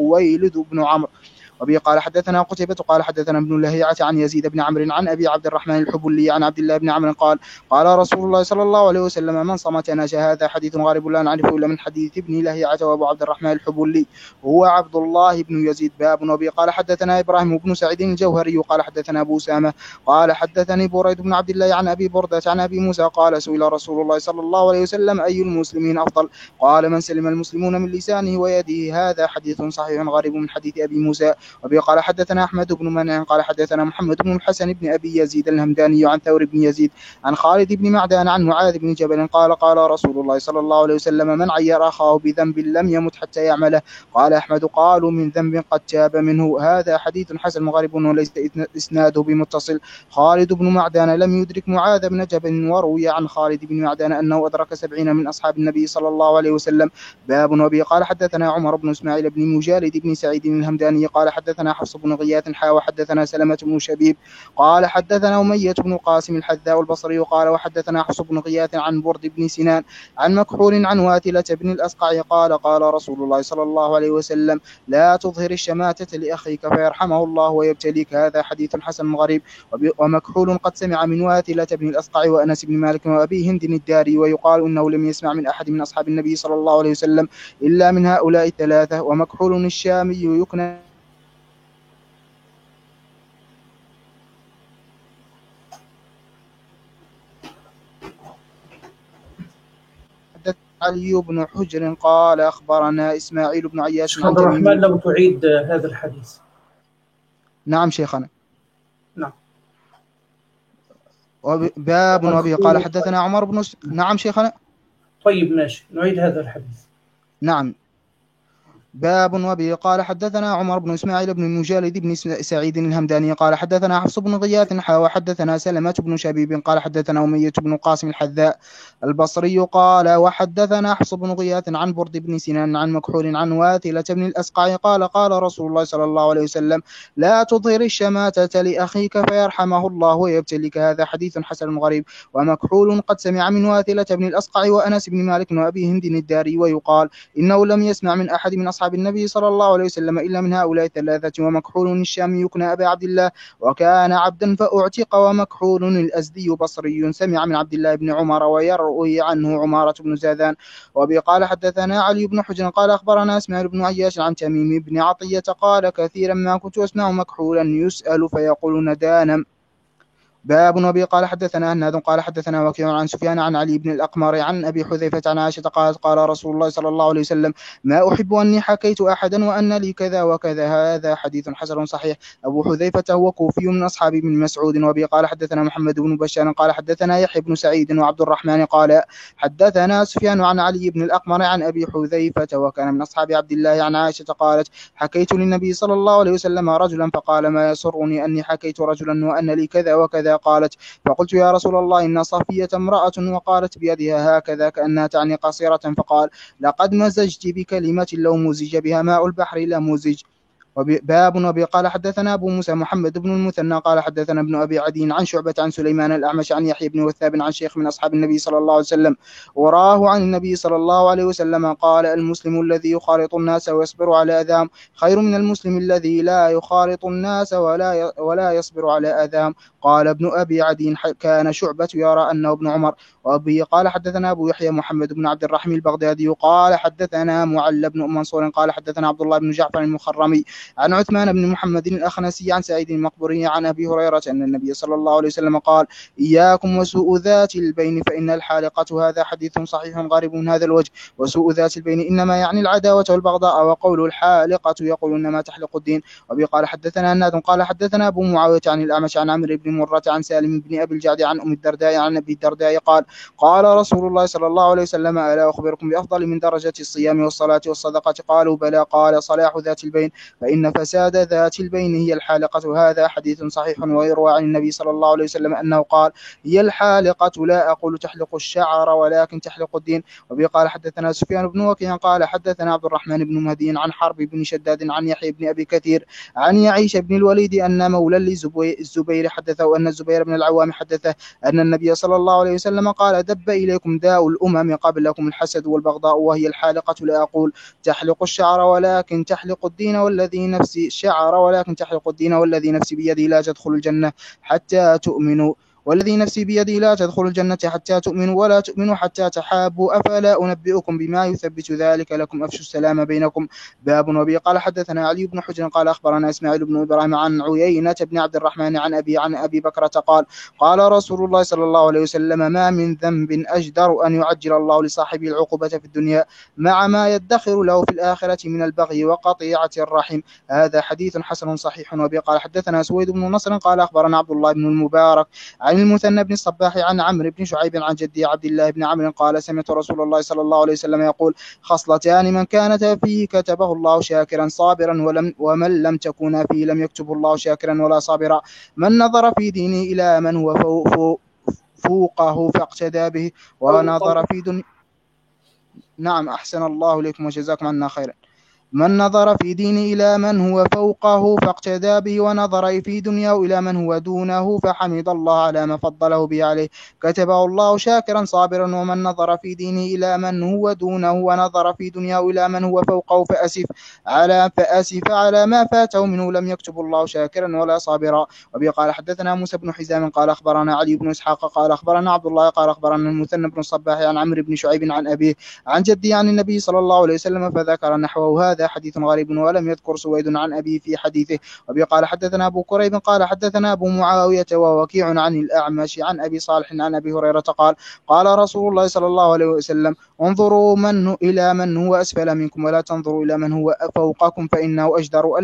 خالد بن عمرو. وبه قال حدثنا قتيبة قال حدثنا ابن لهيعة عن يزيد بن عمرو عن أبي عبد الرحمن الحبلي عن عبد الله بن عمرو قال قال رسول الله صلى الله عليه وسلم من صمت نجا. هذا حديث غريب لا نعرفه إلا من حديث ابن لهيعة وأبو عبد الرحمن الحبلي هو عبد الله بن يزيد. باب. وبه قال حدثنا إبراهيم بن سعيد الجوهري قال حدثنا أبو أسامة قال حدثني بريد بن عبد الله عن أبي بردة عن أبي موسى قال سئل رسول الله صلى الله عليه وسلم أي المسلمين أفضل قال من سلم المسلمون من لسانه ويده. هذا حديث صحيح غريب من حديث أبي موسى. وبه قال حدثنا أحمد بن منع قال حدثنا محمد بن الحسن بن أبي يزيد الهمداني عن ثور بن يزيد عن خالد بن معدان عن معاذ بن جبل قال قال رسول الله صلى الله عليه وسلم من عير أخاه بذنب لم يمت حتى يعمله. قال أحمد قالوا من ذنب قد تاب منه. هذا حديث حسن غريب وليس إسناده بمتصل. خالد بن معدان لم يدرك معاذ بن جبل وروي عن خالد بن معدان أنه أدرك 70 من أصحاب النبي صلى الله عليه وسلم. باب. وبه قال حدثنا عمر بن إسماعيل بن مجالد بن سعيد الهمداني قال حدثنا حفص بن غياث وحدثنا سلمة بن شبيب قال حدثنا أمية بن قاسم الحذاء البصري قال وحدثنا حفص بن غياث عن برد بن سنان عن مكحول عن واتلة بن الأسقع قال قال رسول الله صلى الله عليه وسلم لا تظهر الشماتة لأخيك فيرحمه الله ويبتليك. هذا حديث حسن غريب. ومكحول قد سمع من واتلة بن الأسقع وأنس بن مالك وأبي هند الداري ويقال إنه لم يسمع من أحد من أصحاب النبي صلى الله عليه وسلم إلا من هؤلاء الثلاثة. ومكحول الشامي يكنى علي بن حجر قال أخبرنا إسماعيل بن عياش عبد الرحمن لو تعيد هذا الحديث. نعم شيخنا. نعم. باب. وبه قال حدثنا عمر بن نعم شيخنا. طيب ماشي نعيد هذا الحديث. نعم. باب. وبه قال حدثنا عمر بن إسماعيل بن مجالد بن سعيد الهمداني قال حدثنا حفص بن غياث وحدثنا سلمة بن شبيب قال حدثنا أمية بن قاسم الحذاء البصري قال وحدثنا حفص بن غياث عن برد بن سنان عن مكحول عن واتلة بن الأسقع قال قال رسول الله صلى الله عليه وسلم لا تظهر الشماتة لأخيك فيرحمه الله ويبتليك. هذا حديث حسن غريب. ومكحول قد سمع من واتلة بن الأسقع وأنس بن مالك وأبي هند الداري ويقال إنه لم يسمع من أحد من أصحاب النبي صلى الله عليه وسلم إلا من هؤلاء الثلاثة. ومكحول الشامي يكنى أبا عبد الله وكان عبدا فأعتق. ومكحول الأزدي بصري سمع من عبد الله بن عمر ويروي عنه عمارة بن زاذان. وبه قال حدثنا علي بن حجر قال أخبرنا إسماعيل بن عياش عن تميم بن عطية قال كثيرا ما كنت أسمع مكحولا يسأل فيقول ندانا. باب. وبه قال حدثنا هناد قال حدثنا وكيع عن سفيان عن علي بن الأقمر عن أبي حذيفة عن عائشة قالت قال رسول الله صلى الله عليه وسلم ما أحب أني حكيت أحدا وأن لي كذا وكذا. هذا حديث حسن صحيح. أبو حذيفة هو كوفي من أصحاب ابن مسعود. وبه قال حدثنا محمد بن بشار قال حدثنا يحيى بن سعيد وعبد الرحمن قال حدثنا سفيان عن علي بن الأقمر عن أبي حذيفة وكان من أصحاب عبد الله عن عائشة قالت حكيت للنبي صلى الله عليه وسلم رجلا فقال ما يسرني أني حكيت رجلا وأن لي كذا وكذا. قالت فقلت يا رسول الله إن صفية امرأة وقالت بيدها هكذا كأنها تعني قصيرة. فقال لقد مزجت بكلمة لو مزج بها ماء البحر لمزج. باب. وبه قال حدثنا أبو موسى محمد بن المثنى قال حدثنا ابن أبي عدي عن شعبة عن سليمان الأعمش عن يحيى بن وثاب عن شيخ من أصحاب النبي صلى الله عليه وسلم وراه عن النبي صلى الله عليه وسلم قال المسلم الذي يخالط الناس ويصبر على أذاهم خير من المسلم الذي لا يخالط الناس ولا يصبر على أذاهم. قال ابن أبي عدي كان شعبة يرى أنه ابن عمر. وأبي قال حدثنا أبو يحيى محمد بن عبد الرحيم البغدادي قال حدثنا معل بن منصور قال حدثنا عبد الله بن جعفر المخرمي عن عثمان بن محمد الأخنسي عن سعيد المقبوري عن أبي هريرة أن النبي صلى الله عليه وسلم قال إياكم وسوء ذات البين فإن الحالقة. هذا حديث صحيح غريب من هذا الوجه. وسوء ذات البين إنما يعني العداوة والبغضاء. وقول الحالقة يقول إنما تحلق الدين. وأبي قال حدثنا هناد قال حدثنا أبو معاوية عن الأعمش عن عمرو بن مرة عن سالم بن أبي الجعد عن أم الدرداء عن أبي الدرداء قال قال رسول الله صلى الله عليه وسلم ألا أخبركم بأفضل من درجة الصيام والصلاة والصدقة. قالوا بلى. قال صلاح ذات البين فإن فإن فساد ذات البين هي الحالقة. وهذا حديث صحيح. ويروى عن النبي صلى الله عليه وسلم أنه قال: هي الحالقة لا أقول تحلق الشعر ولكن تحلق الدين. وبه قال حدثنا سفيان بن وكيع قال حدثنا عبد الرحمن بن مهدي عن حرب بن شداد عن يحيى بن أبي كثير عن يعيش بن الوليد أن مولى للزبير حدثه أن الزبير بن العوام حدثه أن النبي صلى الله عليه وسلم قال: دب إليكم داء الأمم قبلكم الحسد والبغضاء، وهي الحالقة لا أقول تحلق الشعر ولكن تحلق الدين والذي نفسي الشعر ولكن تحلق الدين والذي نفسي بيده لا تدخل الجنة حتى تؤمنوا والذي نفسي بيده لا تدخل الجنة حتى تؤمنوا ولا تؤمنوا حتى تحابوا. أفلا أنبئكم بما يثبت ذلك لكم؟ أفشوا السلام بينكم. باب. وبه قال حدثنا علي بن حجر قال أخبرنا إسماعيل بن إبراهيم عن عيينة بن عبد الرحمن عن أبي بكرة قال: قال رسول الله صلى الله عليه وسلم: ما من ذنب أجدر أن يعجل الله لصاحبه العقوبة في الدنيا مع ما يدخر له في الآخرة من البغي وقطيعة الرحم. هذا حديث حسن صحيح. وبه قال حدثنا سويد بن نصر قال أخبرنا عبد الله بن المبارك عن المثنى بن الصباح عن عمرو بن شعيب عن جدي عبد الله بن عمرو قال: سمعت رسول الله صلى الله عليه وسلم يقول: خصلتان من كانتا فيه كتبه الله شاكرا صابرا ومن لم تكونا فيه لم يكتبه الله شاكرا ولا صابرا: من نظر في دينه إلى من هو فوقه فاقتدى به، ونظر في دنيا. نعم، أحسن الله إليكم وجزاكم عنا خيرا. من نظر في دينه إلى من هو فوقه فاقتدى به، ونظر في دنياه إلى من هو دونه فحمد الله على ما فضله به عليه كتبه الله شاكرا صابرا. ومن نظر في دينه إلى من هو دونه ونظر في دنياه إلى من هو فوقه فأسف على ما فاته منه لم يكتب الله شاكرا ولا صابرا. وبه قال حدثنا موسى بن حزام قال أخبرنا علي بن إسحاق قال أخبرنا عبد الله قال أخبرنا المثنى بن الصباح عن عمرو بن شعيب عن أبيه عن جدي عن النبي صلى الله عليه وسلم فذكر نحوه. هذا حديث غريب ولم يذكر سويد عن أبيه في حديثه. وبه قال حدثنا أبو كريب قال حدثنا أبو معاوية ووكيع عن الأعمش عن أبي صالح عن أبي هريرة قال: قال رسول الله صلى الله عليه وسلم: انظروا إلى من هو أسفل منكم ولا تنظروا إلى من هو فوقكم فإنه أجدر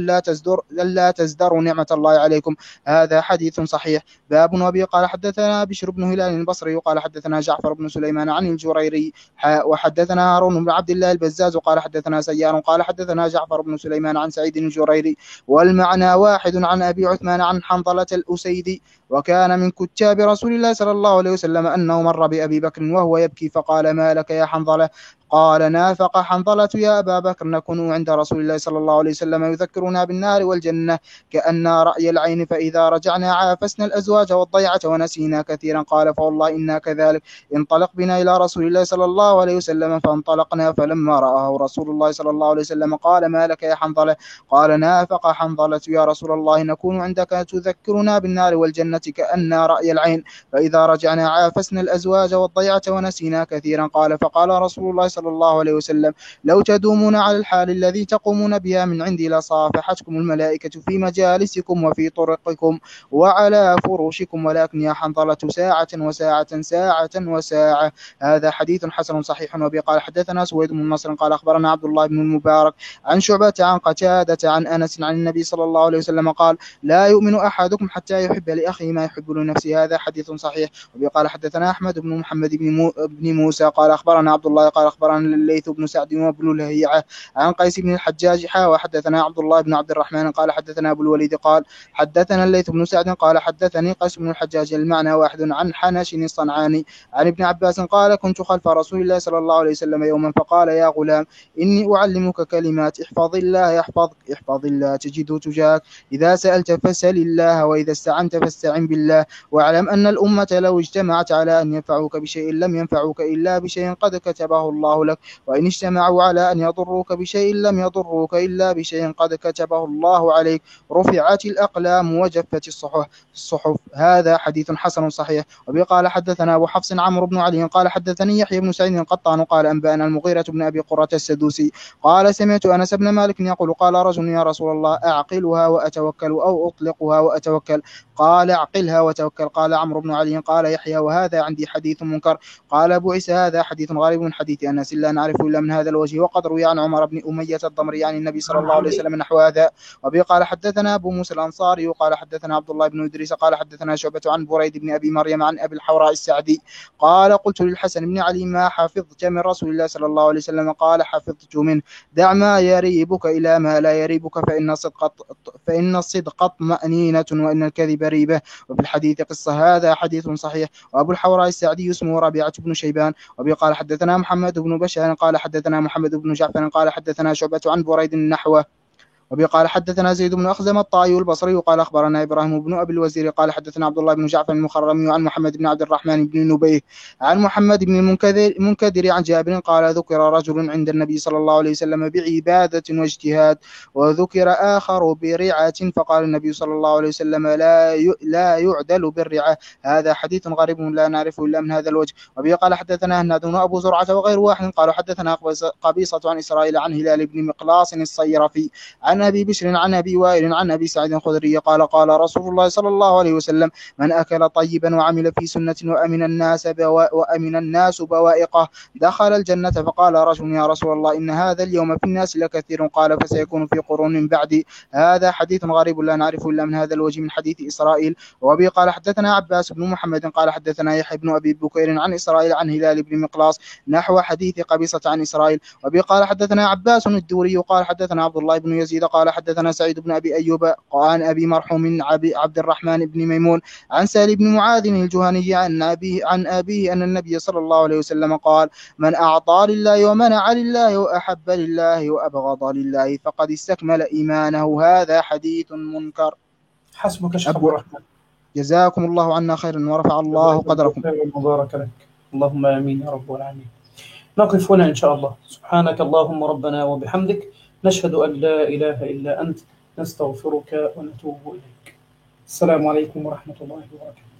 ألا تزدروا نعمة الله عليكم. هذا حديث صحيح. باب. وبه قال حدثنا بشر بن هلال البصري قال حدثنا جعفر بن سليمان عن الجريري وحدثنا هارون بن عبد الله البزاز قال حدثنا سيار قال حدثنا جعفر بن سليمان عن سعيد الجريري والمعنى واحد عن أبي عثمان عن حنظلة الأسيدي وكان من كتاب رسول الله صلى الله عليه وسلم أنه مر بأبي بكر وهو يبكي فقال: ما لك يا حنظلة؟ قال: نافق حنظلة يا أبا بكر نكون عند رسول الله صلى الله عليه وسلم يذكرنا بالنار والجنة كأن رأي العين، فإذا رجعنا عافسنا الأزواج والضيعة ونسينا كثيرا. قال: فوالله إنا كذلك، انطلق بنا إلى رسول الله صلى الله عليه وسلم. فانطلقنا فلما رآه رسول الله صلى الله عليه وسلم قال: ما لك يا حنظلة؟ قال: نافق حنظلة يا رسول الله نكون عندك تذكرنا بالنار والجنة كأن رأي العين، فإذا رجعنا عافسنا الأزواج والضيعة ونسينا كثيرا. قال: فقال رسول الله صلى الله عليه وسلم: لو تدومون على الحال الذي تقومون بها من عندي لصافحتكم الملائكة في مجالسكم وفي طرقكم وعلى فروشكم، ولكن يا حنظلة ساعة وساعة ساعة وساعة. هذا حديث حسن صحيح. وبه قال حدثنا سويد بن نصر قال أخبرنا عبد الله بن المبارك عن شعبة عن قتادة عن أنس عن النبي صلى الله عليه وسلم قال: لا يؤمن أحدكم حتى يحب لأخيه ما يحب لنفسه. هذا حديث صحيح. وبه قال حدثنا أحمد بن محمد بن موسى قال أخبرنا عبد الله قال أخبرنا الليث بن سعد وابن لهيعة عن قيس بن الحجاج وحدثنا عبد الله بن عبد الرحمن قال حدثنا أبو الوليد قال حدثنا الليث بن سعد قال حدثني قيس بن الحجاج المعنى واحد عن حنش الصنعاني عن ابن عباس قال: كنت خلف رسول الله صلى الله عليه وسلم يوما فقال: يا غلام إني أعلمك كلمات احفظ الله يحفظك، احفظ الله تجده تجاهك، إذا سألت فاسأل الله، وإذا استعنت فاستعن بالله، واعلم أن الأمة لو اجتمعت على أن ينفعوك بشيء لم ينفعوك إلا بشيء قد كتبه الله لك، وإن اجتمعوا على أن يضروك بشيء لم يضروك إلا بشيء قد كتبه الله عليك، رفعت الأقلام وجفت الصحف. هذا حديث حسن صحيح. وبه قال حدثنا أبو حفص عمرو بن علي قال حدثني يحيى بن سعيد القطان قال أنبأنا المغيرة بن أبي قرة السدوسي قال: سمعت أنس بن مالك يقول: قال رجل: يا رسول الله أعقلها وأتوكل أو أطلقها وأتوكل؟ قال: اعقلها وتوكل. قال عمرو بن علي قال يحيى: وهذا عندي حديث منكر. قال أبو عيسى: هذا حديث غريب من حديث أنس. أنس لا نعرف إلا من هذا الوجه. وقد روي عن عمر بن أمية الضمري عن النبي صلى الله عليه وسلم نحو هذا. وبه قال حدثنا أبو موسى الأنصاري قال حدثنا عبد الله بن إدريس قال حدثنا شعبة عن بريد بن أبي مريم عن أبي الحوراء السعدي قال قلت للحسن بن علي ما حفظت من رسول الله صلى الله عليه وسلم؟ قال حفظت منه دع ما يريبك إلى ما لا يريبك فإن الصدق طمأنينة وإن الكذب ريبة. وفي الحديث قصة. هذا حديث صحيح. وأبو الحوراء السعدي اسمه ربيعة بن شيبان. وبه قال حدثنا محمد بن بشار قال حدثنا محمد بن جعفر قال حدثنا شعبة عن بريد نحوه. وبه قال حدثنا زيد بن أخزم الطائي البصري قال أخبرنا إبراهيم بن أبي الوزير قال حدثنا عبد الله بن جعفر المخرمي عن محمد بن عبد الرحمن بن نبيه عن محمد بن المنكدر عن جابر قال ذكر رجل عند النبي صلى الله عليه وسلم بعبادة واجتهاد وذكر آخر برعة فقال النبي صلى الله عليه وسلم لا يعدل بالرعة. هذا حديث غريب لا نعرفه إلا من هذا الوجه. وبه قال حدثنا هناد بن أبو زرعة وغير واحد قالوا حدثنا قبيصة عن إسرائيل عن هلال بن مقلاص الصيرفي عن أبي بشر عن أبي وائل عن أبي سعيد الخدري قال قال رسول الله صلى الله عليه وسلم من أكل طيبا وعمل في سنة وأمن الناس بوائقه دخل الجنة. فقال رجل يا رسول الله إن هذا اليوم في الناس لكثير قال فسيكون في قرون بعدي. هذا حديث غريب لا نعرفه إلا من هذا الوجه من حديث إسرائيل. وبه قال حدثنا عباس بن محمد قال حدثنا يحيى بن أبي بكير عن إسرائيل عن هلال بن مقلاص نحو حديث قبيصة عن إسرائيل. وبه قال حدثنا عباس الدوري قال حدثنا عبد الله بن يزيد قال حدثنا سعيد بن أبي أيوب عن أبي مرحوم عبد الرحمن بن ميمون عن سالم بن معاذ الجهني عن أبيه أن النبي صلى الله عليه وسلم قال من أعطى لله ومنع لله وأحب لله وأبغض لله فقد استكمل إيمانه. هذا حديث منكر. حسبك شيخ أبو الرحمن. جزاكم الله عنا خيرا ورفع الله قدركم. وبارك لك. اللهم آمين يا رب العالمين. نقف هنا إن شاء الله. سبحانك اللهم ربنا وبحمدك نشهد أن لا إله إلا أنت نستغفرك ونتوب إليك. السلام عليكم ورحمة الله وبركاته.